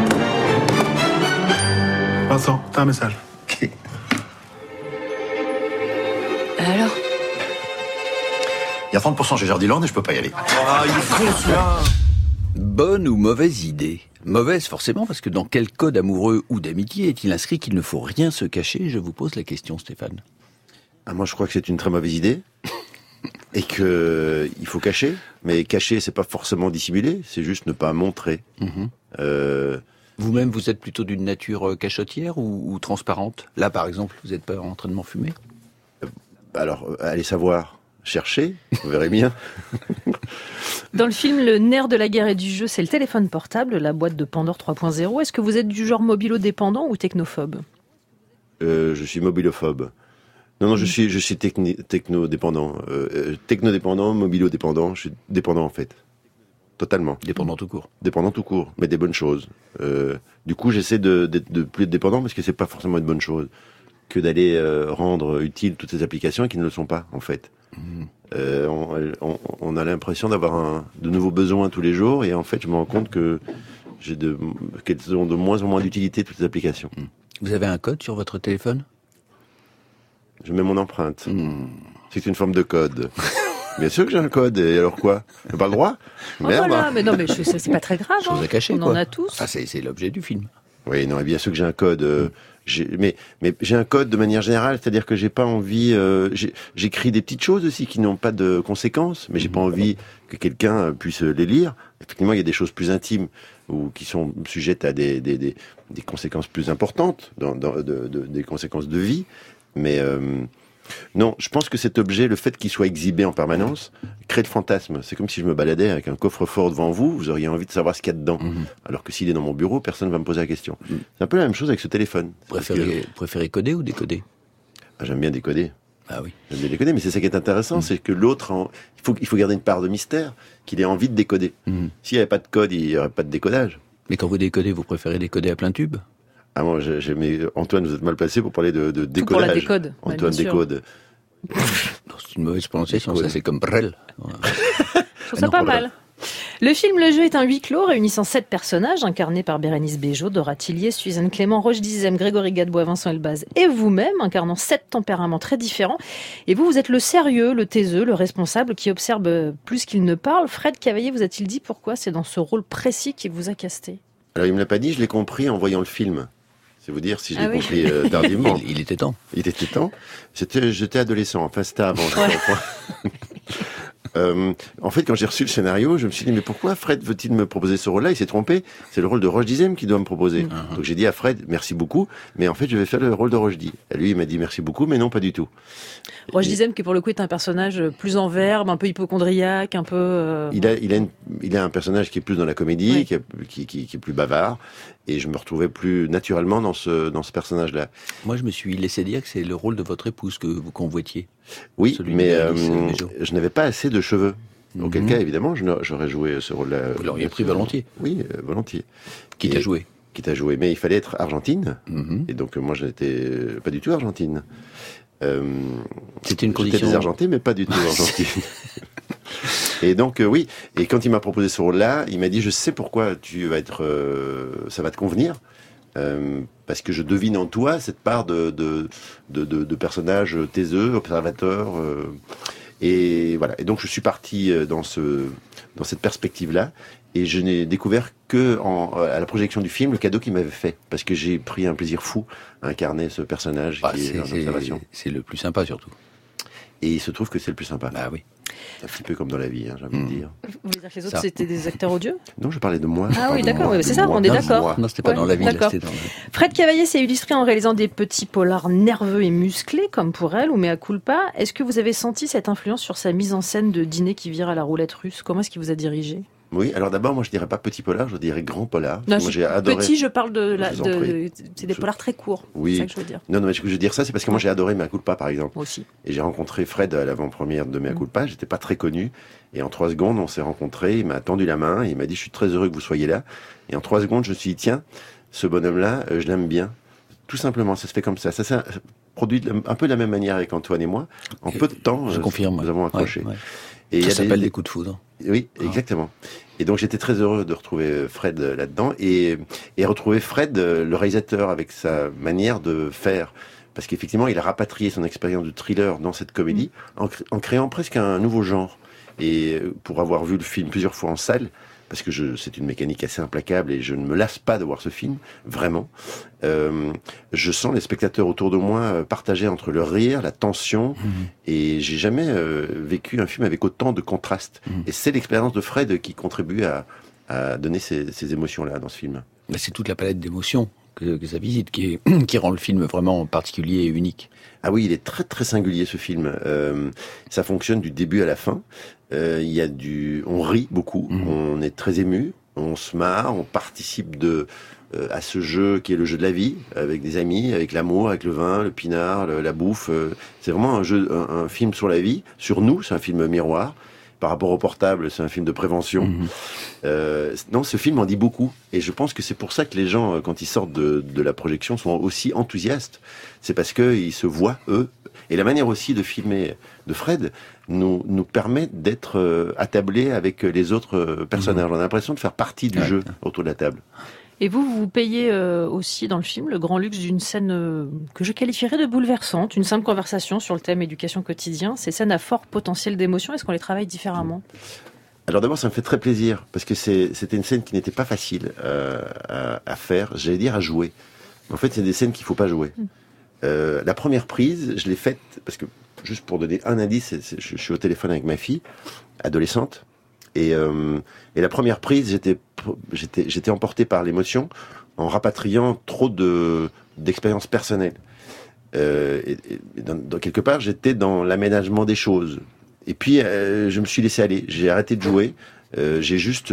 Vincent, t'as un message. Alors ? Il y a 30% chez Jardiland et je peux pas y aller. Ah, il est con celui-là. Bonne ou mauvaise idée ? Mauvaise forcément, parce que dans quel code amoureux ou d'amitié est-il inscrit qu'il ne faut rien se cacher ? Je vous pose la question, Stéphane. Moi je crois que c'est une très mauvaise idée. Et que il faut cacher, mais cacher c'est pas forcément dissimuler, c'est juste ne pas montrer. Vous-même, vous êtes plutôt d'une nature cachotière ou transparente ? Là, par exemple, vous n'êtes pas en train de m'enfumer ? Alors, allez savoir, chercher, vous verrez bien. Dans le film, le nerf de la guerre et du jeu, c'est le téléphone portable, la boîte de Pandore 3.0. Est-ce que vous êtes du genre mobilo-dépendant ou technophobe ? Je suis mobilophobe. Non, je suis techno-dépendant. Techno-dépendant, mobilo-dépendant, je suis dépendant en fait. Totalement. Dépendant tout court. Dépendant tout court, mais des bonnes choses. Du coup, j'essaie de plus être dépendant parce que c'est pas forcément une bonne chose que d'aller rendre utile toutes ces applications qui ne le sont pas en fait. On a l'impression d'avoir de nouveaux besoins tous les jours et en fait, je me rends compte que qu'elles ont de moins en moins d'utilité toutes ces applications. Vous avez un code sur votre téléphone ? Je mets mon empreinte. C'est une forme de code. Bien sûr que j'ai un code, et alors quoi ? J'ai pas le droit ? Merde. Voilà, mais non, mais c'est pas très grave. Chose à cacher, on quoi. en a tous. Ah, c'est l'objet du film. Oui, non, et bien sûr que j'ai un code. Mais j'ai un code de manière générale, c'est-à-dire que j'ai pas envie. J'écris des petites choses aussi qui n'ont pas de conséquences, mais j'ai pas envie que quelqu'un puisse les lire. Effectivement, il y a des choses plus intimes ou qui sont sujettes à des conséquences plus importantes, des conséquences de vie. Mais non, je pense que cet objet, le fait qu'il soit exhibé en permanence, crée le fantasme. C'est comme si je me baladais avec un coffre-fort devant vous, vous auriez envie de savoir ce qu'il y a dedans. Alors que s'il est dans mon bureau, personne ne va me poser la question. C'est un peu la même chose avec ce téléphone. Préférez coder ou décoder ? J'aime bien décoder. Ah oui. J'aime bien décoder, mais c'est ça qui est intéressant, c'est que l'autre, il faut garder une part de mystère, qu'il ait envie de décoder. S'il n'y avait pas de code, il n'y aurait pas de décodage. Mais quand vous décodez, vous préférez décoder à plein tube ? Ah moi, mais Antoine, vous êtes mal placé pour parler de décodage. Pour la décode. Antoine décode. C'est une mauvaise prononciation, ça c'est comme Brel. Je trouve ça pas mal. Le film Le Jeu est un huis clos réunissant 7 personnages incarnés par Bérénice Bejo, Dora Tillier, Suzanne Clément, Roche Dizem, Grégory Gadebois, Vincent Elbaz et vous-même, incarnant 7 tempéraments très différents. Et vous êtes le sérieux, le taiseux, le responsable qui observe plus qu'il ne parle. Fred Cavaillé vous a-t-il dit pourquoi c'est dans ce rôle précis qu'il vous a casté ? Alors il me l'a pas dit, je l'ai compris en voyant le film. C'est vous dire si je l'ai compris tardivement. Il était temps. Il était temps. J'étais adolescent, enfin c'était avant. En fait, quand j'ai reçu le scénario, je me suis dit, mais pourquoi Fred veut-il me proposer ce rôle-là? Il s'est trompé. C'est le rôle de Roche Dizem qui doit me proposer. Donc j'ai dit à Fred, merci beaucoup, mais en fait, je vais faire le rôle de Rochdy. Et lui, il m'a dit merci beaucoup, mais non, pas du tout. Roche Dizem, qui pour le coup est un personnage plus en verbe, un peu hypocondriaque, un peu... Il a un personnage qui est plus dans la comédie, qui est plus bavard, et je me retrouvais plus naturellement dans ce personnage-là. Moi, je me suis laissé dire que c'est le rôle de votre épouse que vous convoitiez. Oui, Celui mais d'Alice Béjot. je n'avais pas assez de cheveux. Auquel cas, évidemment, j'aurais joué ce rôle-là. Vous l'auriez pris volontiers. Oui, volontiers. Quitte à jouer. Mais il fallait être argentine. Et donc, moi, je n'étais pas du tout argentine. C'était une condition. J'étais désargenté, mais pas du tout argentine. Et donc, oui. Et quand il m'a proposé ce rôle-là, il m'a dit, je sais pourquoi ça va te convenir. Parce que je devine en toi cette part de personnage taiseux, observateur. Et voilà. Et donc, je suis parti dans cette perspective-là. Et je n'ai découvert que à la projection du film le cadeau qu'il m'avait fait, parce que j'ai pris un plaisir fou à incarner ce personnage qui est en observation. C'est le plus sympa surtout. Et il se trouve que c'est le plus sympa. Bah oui. C'est un petit peu comme dans la vie, j'ai envie de dire. Vous voulez dire que les autres c'était des acteurs odieux? Non, je parlais de moi. Ah oui, d'accord, c'est ça, on est d'accord. Non, c'était pas dans la vie, c'était dans Fred Cavaillé s'est illustré en réalisant des petits polars nerveux et musclés, comme pour elle, ou Mea Culpa. Est-ce que vous avez senti cette influence sur sa mise en scène de dîner qui vire à la roulette russe? Comment est-ce qu'il vous a dirigé? Oui, alors d'abord, moi je dirais pas petit polar, je dirais grand polar. Non, moi, j'ai adoré... Petit, je parle c'est des polars très courts. Oui. C'est ça que je veux dire. Non, mais ce que je veux dire ça, c'est parce que moi j'ai adoré Mea Culpa, par exemple. Moi aussi. Et j'ai rencontré Fred à l'avant-première de Mea Culpa, j'étais pas très connu. Et en 3 secondes, on s'est rencontrés, il m'a tendu la main, et il m'a dit, je suis très heureux que vous soyez là. Et en 3 secondes, je me suis dit, tiens, ce bonhomme-là, je l'aime bien. Tout simplement, ça se fait comme ça. Ça s'est produit un peu de la même manière avec Antoine et moi. En peu de temps, je confirme. Nous avons accroché. Ouais. Et ça s'appelle des coups de foudre. Oui, exactement. Et donc j'étais très heureux de retrouver Fred là-dedans et retrouver Fred, le réalisateur, avec sa manière de faire. Parce qu'effectivement, il a rapatrié son expérience de thriller dans cette comédie en créant presque un nouveau genre. Et pour avoir vu le film plusieurs fois en salle, parce que c'est une mécanique assez implacable et je ne me lasse pas de voir ce film, vraiment. Je sens les spectateurs autour de moi partagés entre le rire, la tension, et j'ai jamais vécu un film avec autant de contrastes. Et c'est l'expérience de Fred qui contribue à donner ces émotions-là dans ce film. C'est toute la palette d'émotions que ça visite qui rend le film vraiment particulier et unique. Ah oui, il est très très singulier ce film. Ça fonctionne du début à la fin. On rit beaucoup, on est très ému, on se marre, on participe à ce jeu qui est le jeu de la vie, avec des amis, avec l'amour, avec le vin, le pinard, la bouffe. C'est vraiment un film sur la vie, sur nous, c'est un film miroir. Par rapport au portable, c'est un film de prévention. Non, ce film en dit beaucoup. Et je pense que c'est pour ça que les gens, quand ils sortent de la projection, sont aussi enthousiastes. C'est parce qu'ils se voient, eux. Et la manière aussi de filmer de Fred nous permet d'être attablés avec les autres personnages. On a l'impression de faire partie du jeu autour de la table. Et vous payez aussi dans le film le grand luxe d'une scène que je qualifierais de bouleversante, une simple conversation sur le thème éducation quotidien. Ces scènes à fort potentiel d'émotion, est-ce qu'on les travaille différemment? Alors d'abord, ça me fait très plaisir, parce que c'était une scène qui n'était pas facile à faire, j'allais dire à jouer. En fait, c'est des scènes qu'il ne faut pas jouer. La première prise, je l'ai faite, parce que, juste pour donner un indice, je suis au téléphone avec ma fille, adolescente, et la première prise, j'étais emporté par l'émotion en rapatriant trop d'expériences personnelles. Dans quelque part, j'étais dans l'aménagement des choses. Et puis, je me suis laissé aller. J'ai arrêté de jouer. J'ai juste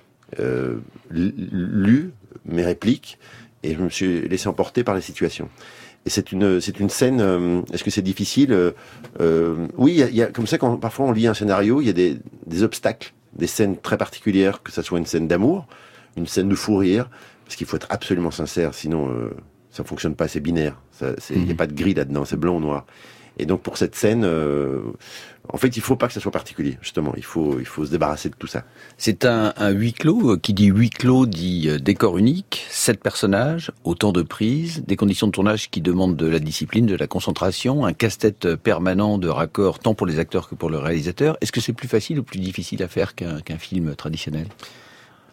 lu mes répliques et je me suis laissé emporter par la situation. Et c'est une scène. Est-ce que c'est difficile? Oui, il y a comme ça quand parfois on lit un scénario, il y a des obstacles, des scènes très particulières, que ça soit une scène d'amour, une scène de fou rire, parce qu'il faut être absolument sincère, sinon ça fonctionne pas, c'est binaire. Il n'y a pas de gris là-dedans, c'est blanc ou noir. Et donc pour cette scène, en fait, il faut pas que ça soit particulier, justement. Il faut se débarrasser de tout ça. C'est un huis clos. Qui dit huis clos dit décor unique, 7 personnages, autant de prises, des conditions de tournage qui demandent de la discipline, de la concentration, un casse-tête permanent de raccords tant pour les acteurs que pour le réalisateur. Est-ce que c'est plus facile ou plus difficile à faire qu'un film traditionnel ?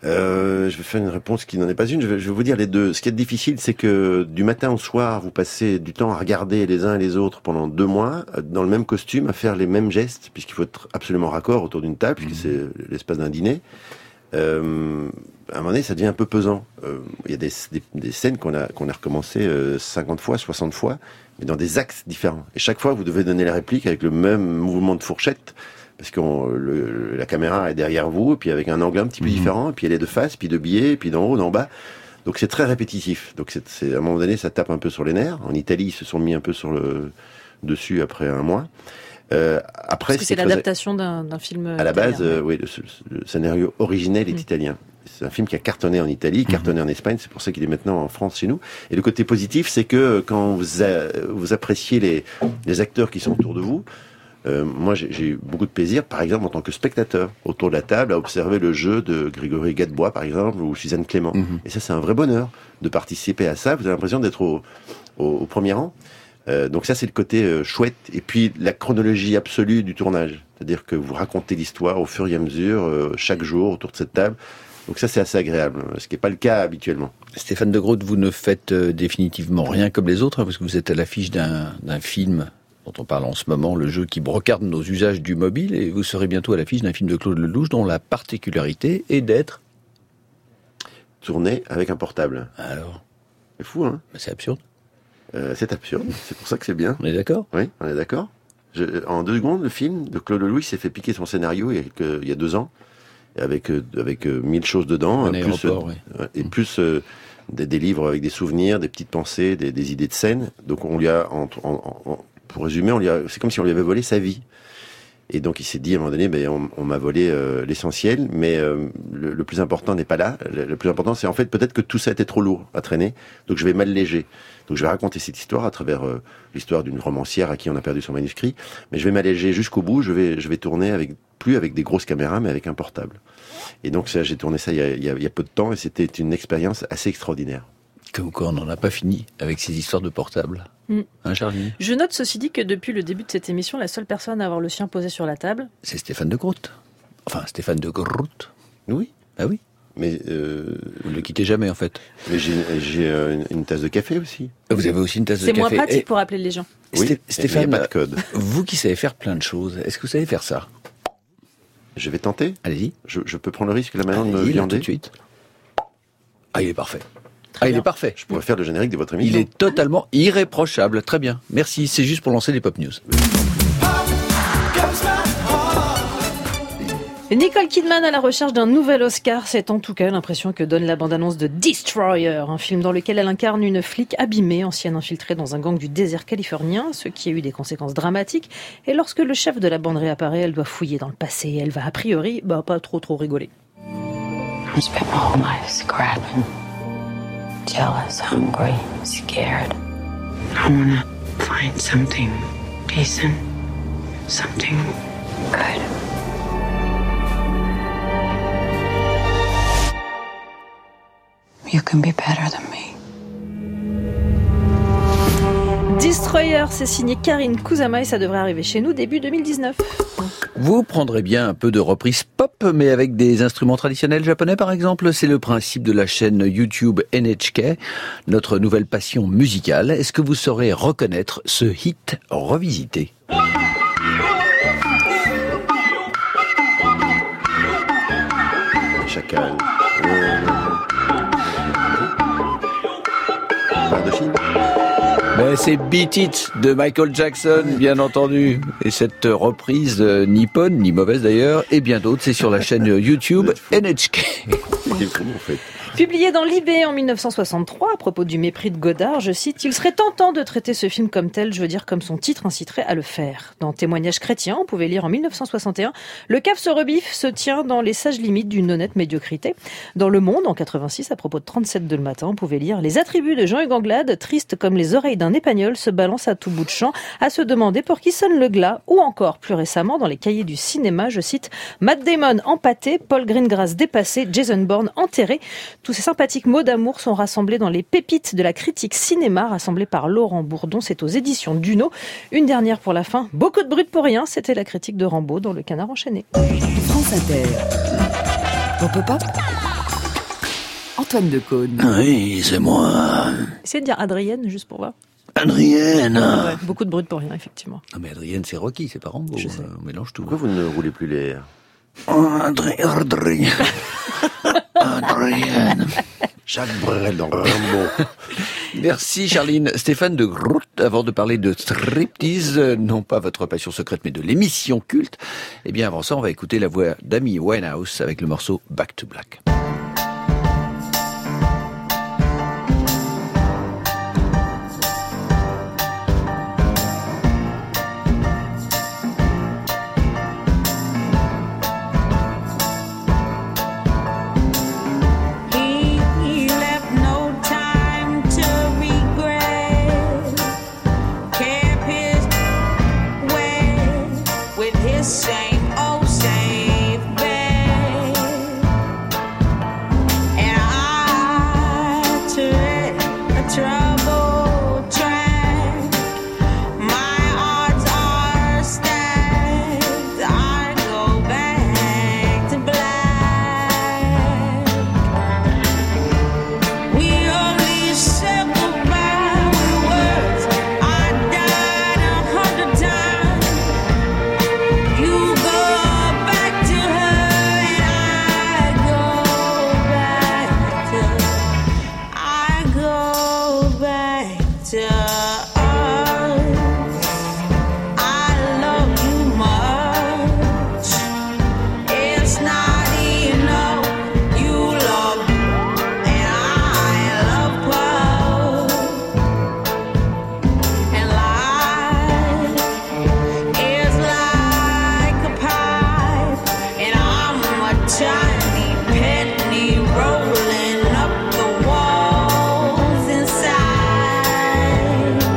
Je vais faire une réponse qui n'en est pas une. Je vais vous dire les deux. Ce qui est difficile, c'est que du matin au soir, vous passez du temps à regarder les uns et les autres pendant 2 mois, dans le même costume, à faire les mêmes gestes, puisqu'il faut être absolument raccord autour d'une table, puisque c'est l'espace d'un dîner. À un moment donné, ça devient un peu pesant. Il y a des scènes qu'on a recommencé 50 fois, 60 fois, mais dans des axes différents. Et chaque fois, vous devez donner la réplique avec le même mouvement de fourchette, parce que la caméra est derrière vous, et puis avec un angle un petit peu différent, et puis elle est de face, puis de biais, puis d'en haut, d'en bas. Donc c'est très répétitif. Donc c'est à un moment donné, ça tape un peu sur les nerfs. En Italie, ils se sont mis un peu sur le dessus après un mois. Après, parce que c'est l'adaptation d'un film à la italien, base, oui, le scénario originel est italien. C'est un film qui a cartonné en Italie, cartonné en Espagne, c'est pour ça qu'il est maintenant en France chez nous. Et le côté positif, c'est que quand vous appréciez les acteurs qui sont autour de vous, moi j'ai eu beaucoup de plaisir, par exemple en tant que spectateur, autour de la table, à observer le jeu de Grégory Gadebois, par exemple, ou Suzanne Clément. Et ça, c'est un vrai bonheur de participer à ça. Vous avez l'impression d'être au premier rang. Donc ça, c'est le côté chouette. Et puis la chronologie absolue du tournage, c'est-à-dire que vous racontez l'histoire au fur et à mesure, chaque jour autour de cette table. Donc ça, c'est assez agréable, ce qui n'est pas le cas habituellement. Stéphane de Groot, vous ne faites définitivement rien comme les autres, parce que vous êtes à l'affiche d'un film dont on parle en ce moment, le jeu qui brocarde nos usages du mobile, et vous serez bientôt à l'affiche d'un film de Claude Lelouch dont la particularité est d'être tourné avec un portable. Alors, c'est fou, hein? C'est absurde. C'est absurde, c'est pour ça que c'est bien. On est d'accord? Oui, on est d'accord. En 2 secondes, le film de Claude Lelouch s'est fait piquer son scénario il y a 2 ans, avec 1000 choses dedans, et plus des livres avec des souvenirs, des petites pensées, des idées de scène. Donc on lui a, pour résumer, c'est comme si on lui avait volé sa vie. Et donc il s'est dit à un moment donné, on m'a volé l'essentiel, mais le plus important n'est pas là. Le plus important, c'est en fait peut-être que tout ça était trop lourd à traîner, donc je vais m'alléger. Donc je vais raconter cette histoire à travers l'histoire d'une romancière à qui on a perdu son manuscrit, mais je vais m'alléger jusqu'au bout. Je vais tourner plus avec des grosses caméras, mais avec un portable. Et donc ça, j'ai tourné ça il y a peu de temps, et c'était une expérience assez extraordinaire. Comme quoi, on n'en a pas fini avec ces histoires de portable. Hein, Charlie? Je note ceci dit que depuis le début de cette émission, la seule personne à avoir le sien posé sur la table, c'est Stéphane de Groot. Enfin, Stéphane de Groot. Oui. Ah oui. Mais vous ne le quittez jamais, en fait. Mais j'ai une tasse de café aussi. Vous avez aussi une tasse de café. C'est moins pratique pour appeler les gens. Oui, Stéphane, il n'y a pas de code. Vous qui savez faire plein de choses, est-ce que vous savez faire ça? Je vais tenter. Allez-y. Je peux prendre le risque là maintenant de me viander tout de suite. Ah, il est parfait. Il est parfait. Je pourrais faire le générique de votre émission. Il est totalement irréprochable. Très bien. Merci. C'est juste pour lancer les Pop News. Nicole Kidman à la recherche d'un nouvel Oscar, c'est en tout cas l'impression que donne la bande-annonce de Destroyer, un film dans lequel elle incarne une flic abîmée, ancienne infiltrée dans un gang du désert californien, ce qui a eu des conséquences dramatiques. Et lorsque le chef de la bande réapparaît, elle doit fouiller dans le passé et elle va a priori, pas trop rigoler. I spent my whole life scrapping, jealous, hungry, scared. I wanna find something decent, something good. You can be better than me. Destroyer, c'est signé Karine Kusama et ça devrait arriver chez nous début 2019. Vous prendrez bien un peu de reprise pop, mais avec des instruments traditionnels japonais par exemple. C'est le principe de la chaîne YouTube NHK, notre nouvelle passion musicale. Est-ce que vous saurez reconnaître ce hit revisité? Chacal. Indochine. C'est Beat It de Michael Jackson, bien entendu. Et cette reprise, ni bonne, ni mauvaise d'ailleurs, et bien d'autres, c'est sur la chaîne YouTube NHK. Publié dans Libé en 1963, à propos du mépris de Godard, je cite, « Il serait tentant de traiter ce film comme tel, je veux dire comme son titre inciterait à le faire. » Dans Témoignages chrétiens, on pouvait lire en 1961, « Le cave se rebiffe se tient dans les sages limites d'une honnête médiocrité. » Dans Le Monde, en 86, à propos de 37 de le matin, on pouvait lire « Les attributs de Jean-Hugues Anglade, tristes comme les oreilles d'un épagnol, se balancent à tout bout de champ, à se demander pour qui sonne le glas. » Ou encore, plus récemment, dans les cahiers du cinéma, je cite, « Matt Damon empâté, Paul Greengrass dépassé, Jason Bourne enterré. » Tous ces sympathiques mots d'amour sont rassemblés dans les pépites de la critique cinéma, rassemblés par Laurent Bourdon. C'est aux éditions Duno. Une dernière pour la fin. Beaucoup de brut pour rien. C'était la critique de Rambo dans Le Canard enchaîné. France Inter. Pop-up. Antoine Decaune. Oui, c'est moi. Essayez de dire Adrienne, juste pour voir. Adrienne. Ouais, beaucoup de brut pour rien, effectivement. Ah, mais Adrienne, c'est Rocky, c'est pas Rambo. Je sais. On mélange tout. Pourquoi vous ne roulez plus les airs? Adrienne. Adrienne. Jacques Brel dans Rambo. Merci Charline. Stéphane de Groot, avant de parler de striptease, non pas votre passion secrète, mais de l'émission culte. Eh bien, avant ça, on va écouter la voix d'Amy Winehouse avec le morceau Back to Black. He left no time to regret. Kept his way with his same old safe bet. And I took a troubled track. My odds are stacked. I go back to black. We only said goodbye with words. I died 100 times. You go back to her and I go back to us. I love you much. It's not enough. You love and I love love. And life is like a pipe, and I'm a tiny penny rolling up the walls inside.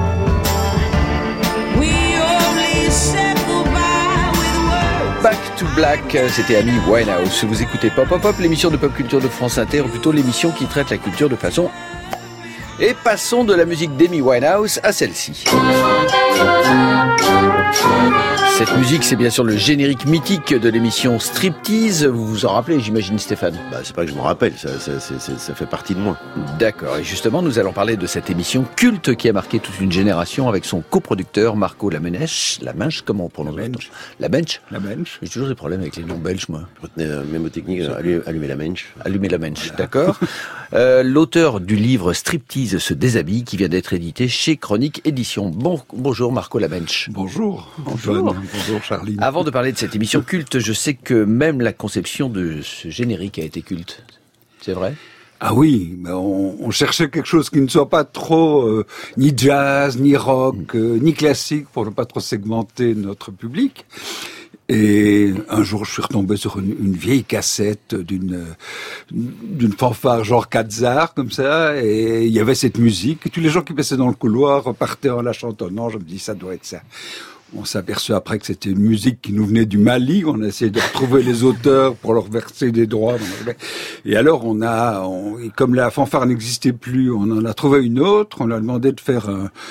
We only said goodbye with words. Back to Black, c'était Amy Winehouse. Vous écoutez Pop Pop Pop, l'émission de pop culture de France Inter, ou plutôt l'émission qui traite la culture de façon... Et passons de la musique d'Amy Winehouse à celle-ci. Cette musique, c'est bien sûr le générique mythique de l'émission Striptease. Vous vous en rappelez, j'imagine, Stéphane? Bah, c'est pas que je m'en rappelle, ça fait partie de moi. D'accord. Et justement, nous allons parler de cette émission culte qui a marqué toute une génération avec son coproducteur Marco Lamèche. Lamèche, comment on prononce? Lamèche. Lamèche. J'ai toujours des problèmes avec les noms belges, moi. Retenez mémotechnique, allumer la mensch. Allumer la mensch, d'accord. L'auteur du livre Striptease se déshabille, qui vient d'être édité chez Chronique Édition. Bonjour Marco Lamèche. Bonjour Antoine. Bonjour Charline. Avant de parler de cette émission culte, je sais que même la conception de ce générique a été culte. C'est vrai? Ah oui, mais on cherchait quelque chose qui ne soit pas trop ni jazz, ni rock, ni classique, pour ne pas trop segmenter notre public. Et un jour, je suis retombé sur une vieille cassette d'une fanfare genre Katzar, comme ça, et il y avait cette musique, et tous les gens qui passaient dans le couloir repartaient en la chantonnant. Je me dis, ça doit être ça. On s'est aperçu après que c'était une musique qui nous venait du Mali. On a essayé de retrouver les auteurs pour leur verser des droits. Et alors, comme la fanfare n'existait plus, on en a trouvé une autre. On a demandé de faire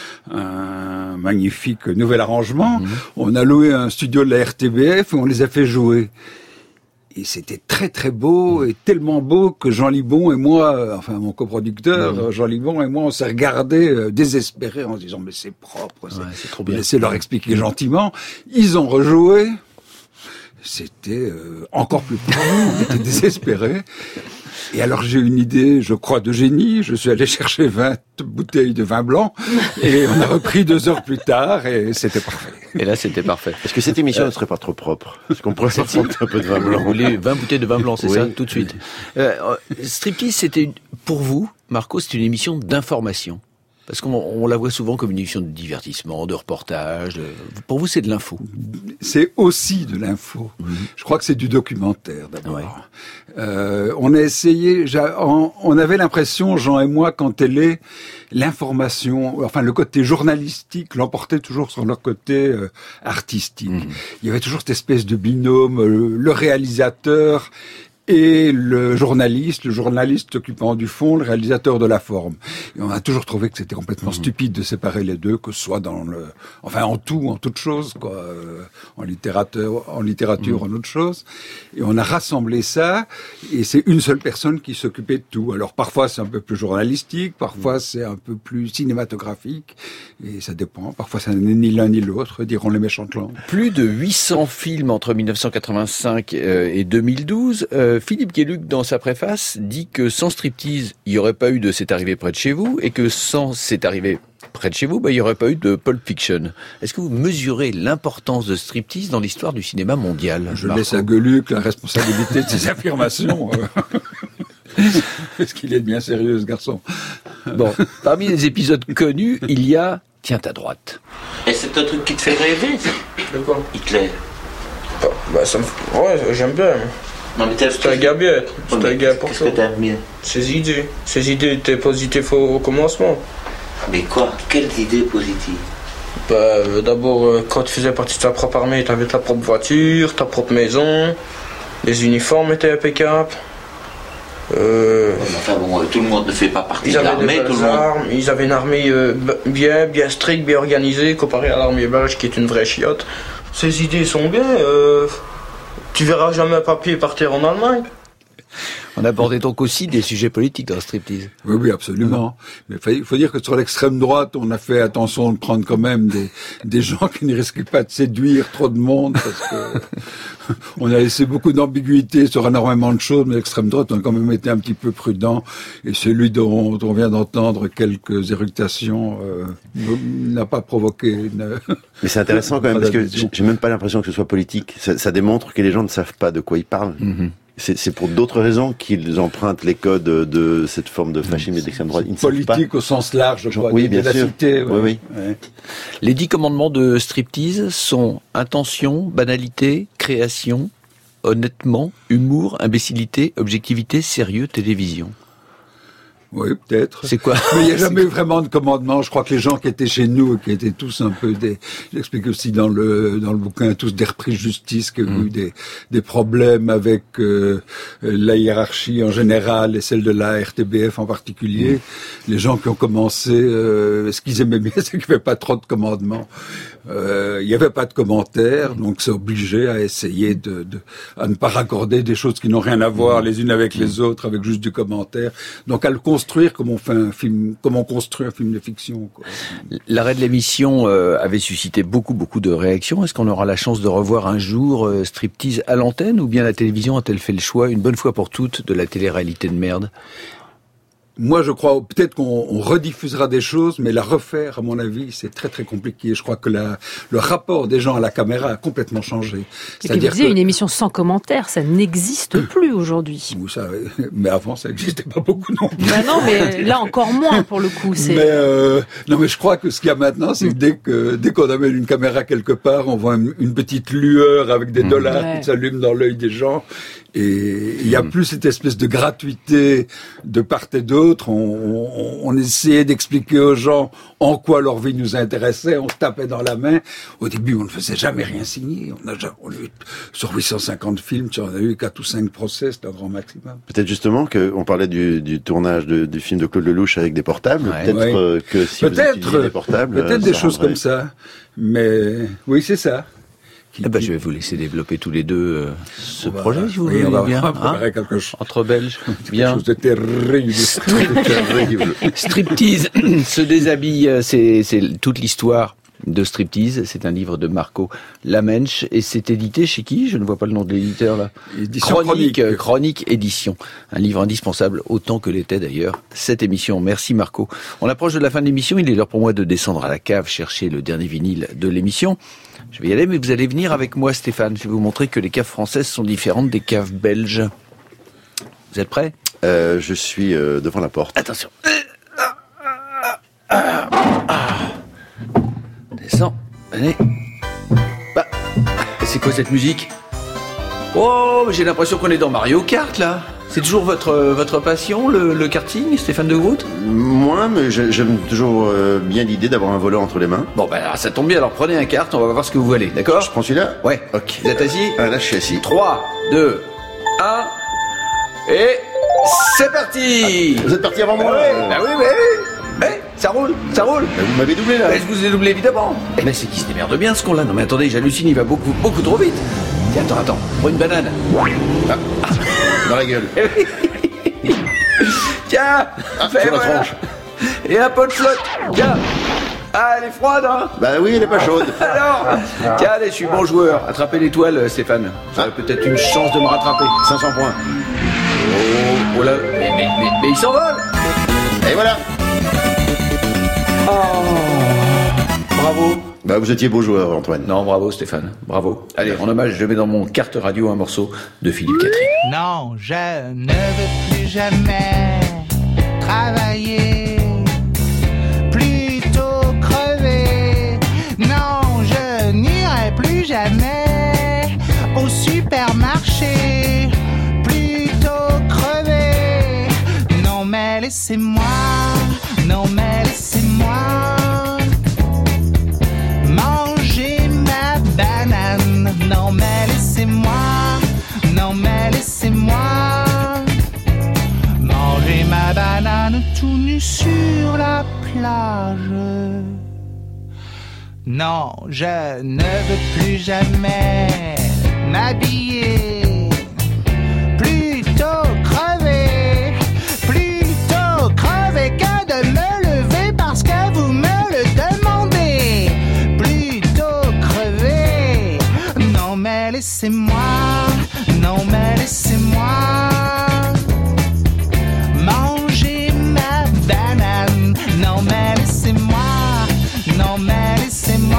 un magnifique nouvel arrangement. On a loué un studio de la RTBF et on les a fait jouer. Et c'était très très beau, et tellement beau que Jean Libon et moi, enfin mon coproducteur, Jean Libon et moi, on s'est regardés désespérés en se disant mais c'est propre, c'est trop bien. Laissez leur expliquer gentiment. Ils ont rejoué, c'était encore plus propre, on était désespérés. Et alors j'ai eu une idée, je crois, de génie. Je suis allé chercher 20 bouteilles de vin blanc et on a repris 2 heures plus tard et c'était parfait. Et là, c'était parfait. Est-ce que cette émission ne serait pas trop propre? Est-ce qu'on pourrait sortir un peu de vin blanc? Vous voulez 20 bouteilles de vin blanc, c'est Oui. ça, tout de suite. Striptease, c'était, pour vous, Marco, c'est une émission d'information. Parce qu'on la voit souvent comme une émission de divertissement, de reportage. Pour vous, c'est de l'info. C'est aussi de l'info. Je crois que c'est du documentaire, d'abord. Ouais. On a essayé, on avait l'impression, Jean et moi, qu'en télé, l'information, enfin le côté journalistique l'emportait toujours sur leur côté artistique. Il y avait toujours cette espèce de binôme, le réalisateur et le journaliste occupant du fond, le réalisateur de la forme. Et on a toujours trouvé que c'était complètement stupide de séparer les deux, que ce soit en toute chose, quoi, en littérature, en autre chose. Et on a rassemblé ça, et c'est une seule personne qui s'occupait de tout. Alors parfois c'est un peu plus journalistique, parfois c'est un peu plus cinématographique, et ça dépend. Parfois ça n'est ni l'un ni l'autre, diront les méchantes langues. Plus de 800 films entre 1985 et 2012. Philippe Gueluc, dans sa préface, dit que sans striptease, il n'y aurait pas eu de C'est arrivé près de chez vous, et que sans C'est arrivé près de chez vous, il n'y aurait pas eu de Pulp Fiction. Est-ce que vous mesurez l'importance de striptease dans l'histoire du cinéma mondial? Je laisse à Gueluc la responsabilité de ses affirmations. Parce qu'il est bien sérieux, ce garçon. Bon, parmi les épisodes connus, il y a Tiens ta droite. Et c'est un truc qui te fait rêver, ça? De quoi? Hitler. Ça me... Ouais, j'aime bien. Non, mais c'est un gars bien. C'est un gars pour ça. Qu'est-ce que t'aimes bien? Ses idées étaient positives au commencement. Mais quoi? Quelles idées positives? D'abord, quand tu faisais partie de ta propre armée, t'avais ta propre voiture, ta propre maison, les uniformes étaient impeccables. Enfin bon, tout le monde ne fait pas partie de l'armée, tout le monde. Ils avaient une armée bien stricte, bien organisée, comparée à l'armée belge qui est une vraie chiotte. Ces idées sont bien. Tu verras jamais un papier partir en Allemagne. On abordait donc aussi des sujets politiques dans le striptease. Oui, absolument. Mais il faut dire que sur l'extrême droite, on a fait attention de prendre quand même des gens qui ne risquaient pas de séduire trop de monde, parce que on a laissé beaucoup d'ambiguïté sur énormément de choses, mais l'extrême droite, on a quand même été un petit peu prudent. Et celui dont on vient d'entendre quelques éructations n'a pas provoqué Mais c'est intéressant quand même, parce que j'ai même pas l'impression que ce soit politique. Ça démontre que les gens ne savent pas de quoi ils parlent. Mm-hmm. C'est pour d'autres raisons qu'ils empruntent les codes de cette forme de fascisme et d'extrême droite. Ils ne savent pas. Politique au sens large, je crois. Oui, bien sûr. Oui. Les 10 commandements de striptease sont intention, banalité, création, honnêtement, humour, imbécilité, objectivité, sérieux, télévision. Oui, peut-être. C'est quoi? Mais il n'y a jamais eu vraiment de commandement. Je crois que les gens qui étaient chez nous, qui étaient tous un peu j'explique aussi dans le bouquin, tous des repris de justice, qui ont eu des problèmes avec la hiérarchie en général et celle de la RTBF en particulier. Les gens qui ont commencé, ce qu'ils aimaient bien, c'est qu'il n'y avait pas trop de commandements. Il n'y avait pas de commentaires, donc c'est obligé à essayer à ne pas raccorder des choses qui n'ont rien à voir les unes avec les autres, avec juste du commentaire. Donc à le construire comme on fait un film, comme on construit un film de fiction, quoi. L'arrêt de l'émission avait suscité beaucoup de réactions. Est-ce qu'on aura la chance de revoir un jour striptease à l'antenne, ou bien la télévision a-t-elle fait le choix, une bonne fois pour toutes, de la télé-réalité de merde? Moi, je crois peut-être qu'on rediffusera des choses, mais la refaire, à mon avis, c'est très très compliqué. Je crois que le rapport des gens à la caméra a complètement changé. Et puis vous disiez, une émission sans commentaires, ça n'existe plus aujourd'hui. Mais avant, ça n'existait pas beaucoup non plus. Non, mais là encore moins pour le coup. Non, mais je crois que ce qu'il y a maintenant, c'est que dès qu'on amène une caméra quelque part, on voit une petite lueur avec des dollars qui s'allument dans l'œil des gens. Et il n'y a plus cette espèce de gratuité de part et d'autre. On essayait d'expliquer aux gens en quoi leur vie nous intéressait. On se tapait dans la main. Au début, on ne faisait jamais rien signer. On a eu, sur 850 films, on a eu 4 ou 5 procès, c'était un grand maximum. Peut-être justement qu'on parlait du tournage du film de Claude Lelouch avec des portables. Ouais. Peut-être que si vous utilisez des portables... Peut-être des choses comme ça. Mais oui, c'est ça. Je vais vous laisser développer tous les deux ce projet, si vous voulez bien. Quelque chose. Entre Belges, bien. Quelque chose de terrible. Striptease se déshabille, c'est toute l'histoire de Striptease. C'est un livre de Marco Lamensch et c'est édité chez qui? Je ne vois pas le nom de l'éditeur là. Chronique Édition. Un livre indispensable, autant que l'était d'ailleurs cette émission. Merci Marco. On approche de la fin de l'émission. Il est l'heure pour moi de descendre à la cave chercher le dernier vinyle de l'émission. Je vais y aller, mais vous allez venir avec moi, Stéphane. Je vais vous montrer que les caves françaises sont différentes des caves belges. Vous êtes prêts? Je suis devant la porte. Attention. Descends. Allez. C'est quoi cette musique? Oh, j'ai l'impression qu'on est dans Mario Kart, là. C'est toujours votre passion, le karting, Stéphane de Groot? Moi, mais j'aime toujours bien l'idée d'avoir un volant entre les mains. Bon, alors, ça tombe bien, alors prenez un kart, on va voir ce que vous valez, d'accord? Je prends celui-là? Ouais. Ok. Vous êtes assis? Là, je suis assis. 3, 2, 1... Et c'est parti. Vous êtes parti avant moi. Ah oui, mais ça roule. Vous m'avez doublé là. Mais je vous ai doublé évidemment. Mais c'est qui se démerde bien ce con-là. Non mais attendez, j'hallucine, il va beaucoup trop vite. Tiens, attends, prends une banane. Ah. Dans la gueule. Tiens, fais sur la voilà. tronche. Et un peu de flotte. Tiens. Ah, elle est froide, hein? Bah oui, elle est pas chaude. Alors, tiens, allez, je suis bon joueur. Attrapez l'étoile, Stéphane. Vous aurez peut-être une chance de me rattraper. 500 points. Oh là, mais il s'envole. Et voilà. Oh, bravo. Bah vous étiez beau joueur, Antoine. Non, bravo Stéphane, bravo. Allez, en hommage, je mets dans mon carte radio un morceau de Philippe Catherine. Non, je ne veux plus jamais travailler, plutôt crever. Non, je n'irai plus jamais au supermarché, plutôt crever. Non mais laissez-moi, non mais laissez-moi manger ma banane. Non mais laissez-moi, non mais laissez-moi manger ma banane tout nu sur la plage. Non, je ne veux plus jamais m'habiller, plutôt crever que de me lever parce que vous me le demandez. Plutôt crever. Non mais laissez-moi, non mais laissez-moi manger ma banane. Non mais laissez-moi, non mais laissez-moi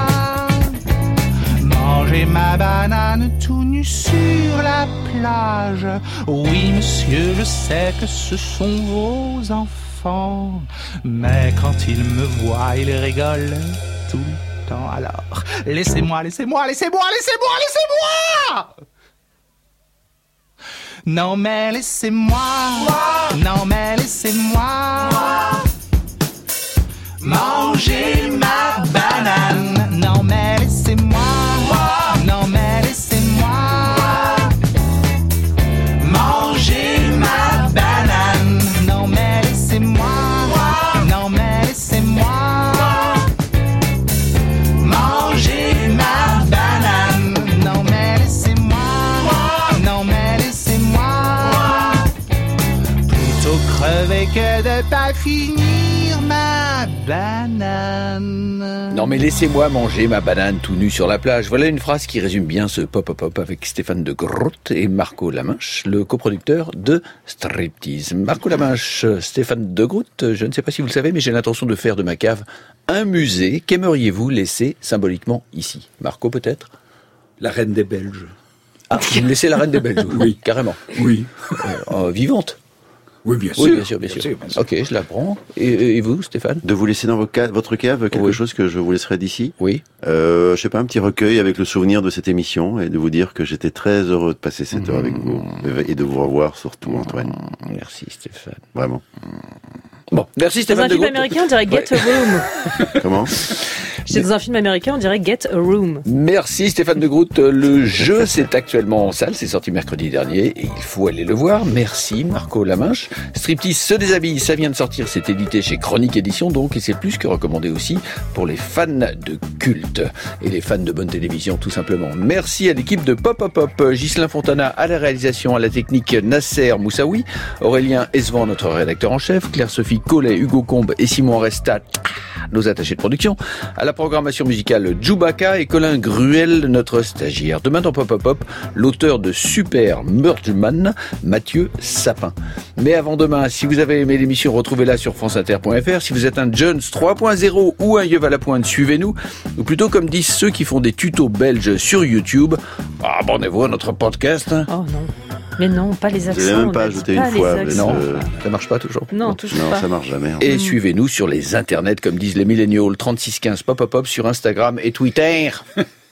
manger ma banane tout nu sur la plage. Oui monsieur, je sais que ce sont vos enfants, mais quand ils me voient, ils rigolent tout le temps. Alors laissez-moi, laissez-moi, laissez-moi, laissez-moi, laissez-moi. Non mais laissez-moi, non mais laissez-moi manger ma banane. Non mais laissez-moi, non mais laissez-moi manger ma banane. Non mais laissez-moi, non mais laissez-moi manger ma banane. Non mais laissez-moi, non mais laissez-moi plutôt crever que de pas finir ma banane. Non mais laissez-moi manger ma banane tout nu sur la plage. Voilà une phrase qui résume bien ce pop-up avec Stéphane de Groot et Marco Laminche, le coproducteur de Striptease. Marco Laminche, Stéphane de Groot, je ne sais pas si vous le savez, mais j'ai l'intention de faire de ma cave un musée. Qu'aimeriez-vous laisser symboliquement ici? Marco peut-être? La reine des Belges. Ah, vous me laissez la reine des Belges? Oui. Carrément. Oui. Vivante? Oui, bien sûr. Oui, bien sûr, bien sûr. Ok, je la prends. Et vous, Stéphane? De vous laisser dans votre cave quelque chose que je vous laisserai d'ici. Oui. Je sais pas, un petit recueil avec le souvenir de cette émission et de vous dire que j'étais très heureux de passer cette heure avec vous et de vous revoir surtout, Antoine. Merci, Stéphane. Vraiment. Bon, merci Stéphane de Groot. Dans un film américain, on dirait Get a Room. Comment? J'étais dans un film américain, on dirait Get a Room. Merci Stéphane de Groot. Le jeu, c'est actuellement en salle. C'est sorti mercredi dernier et il faut aller le voir. Merci Marco Laminche. Striptease se déshabille, ça vient de sortir. C'est édité chez Chronique Édition donc et c'est plus que recommandé aussi pour les fans de culte et les fans de bonne télévision tout simplement. Merci à l'équipe de Pop Pop Pop. Ghislain Fontana à la réalisation, à la technique Nasser Moussaoui, Aurélien Esvan, notre rédacteur en chef, Claire-Sophie Collet, Hugo Combe et Simon Restat, nos attachés de production. À la programmation musicale, Djoubaka et Colin Gruel, notre stagiaire. Demain dans Pop Pop Pop, l'auteur de Super Murgeman, Mathieu Sapin. Mais avant demain, si vous avez aimé l'émission, retrouvez-la sur franceinter.fr. Si vous êtes un Jones 3.0 ou un Yves à la pointe, suivez-nous. Ou plutôt, comme disent ceux qui font des tutos belges sur YouTube, abonnez-vous à notre podcast. Oh non. Mais non, pas les accents. Vous n'avez même pas ajouté une fois. Non, ça marche pas toujours. Non, toujours pas. Non, ça marche jamais. Et suivez-nous sur les internets, comme disent les millennials, 3615 Pop Pop Pop sur Instagram et Twitter.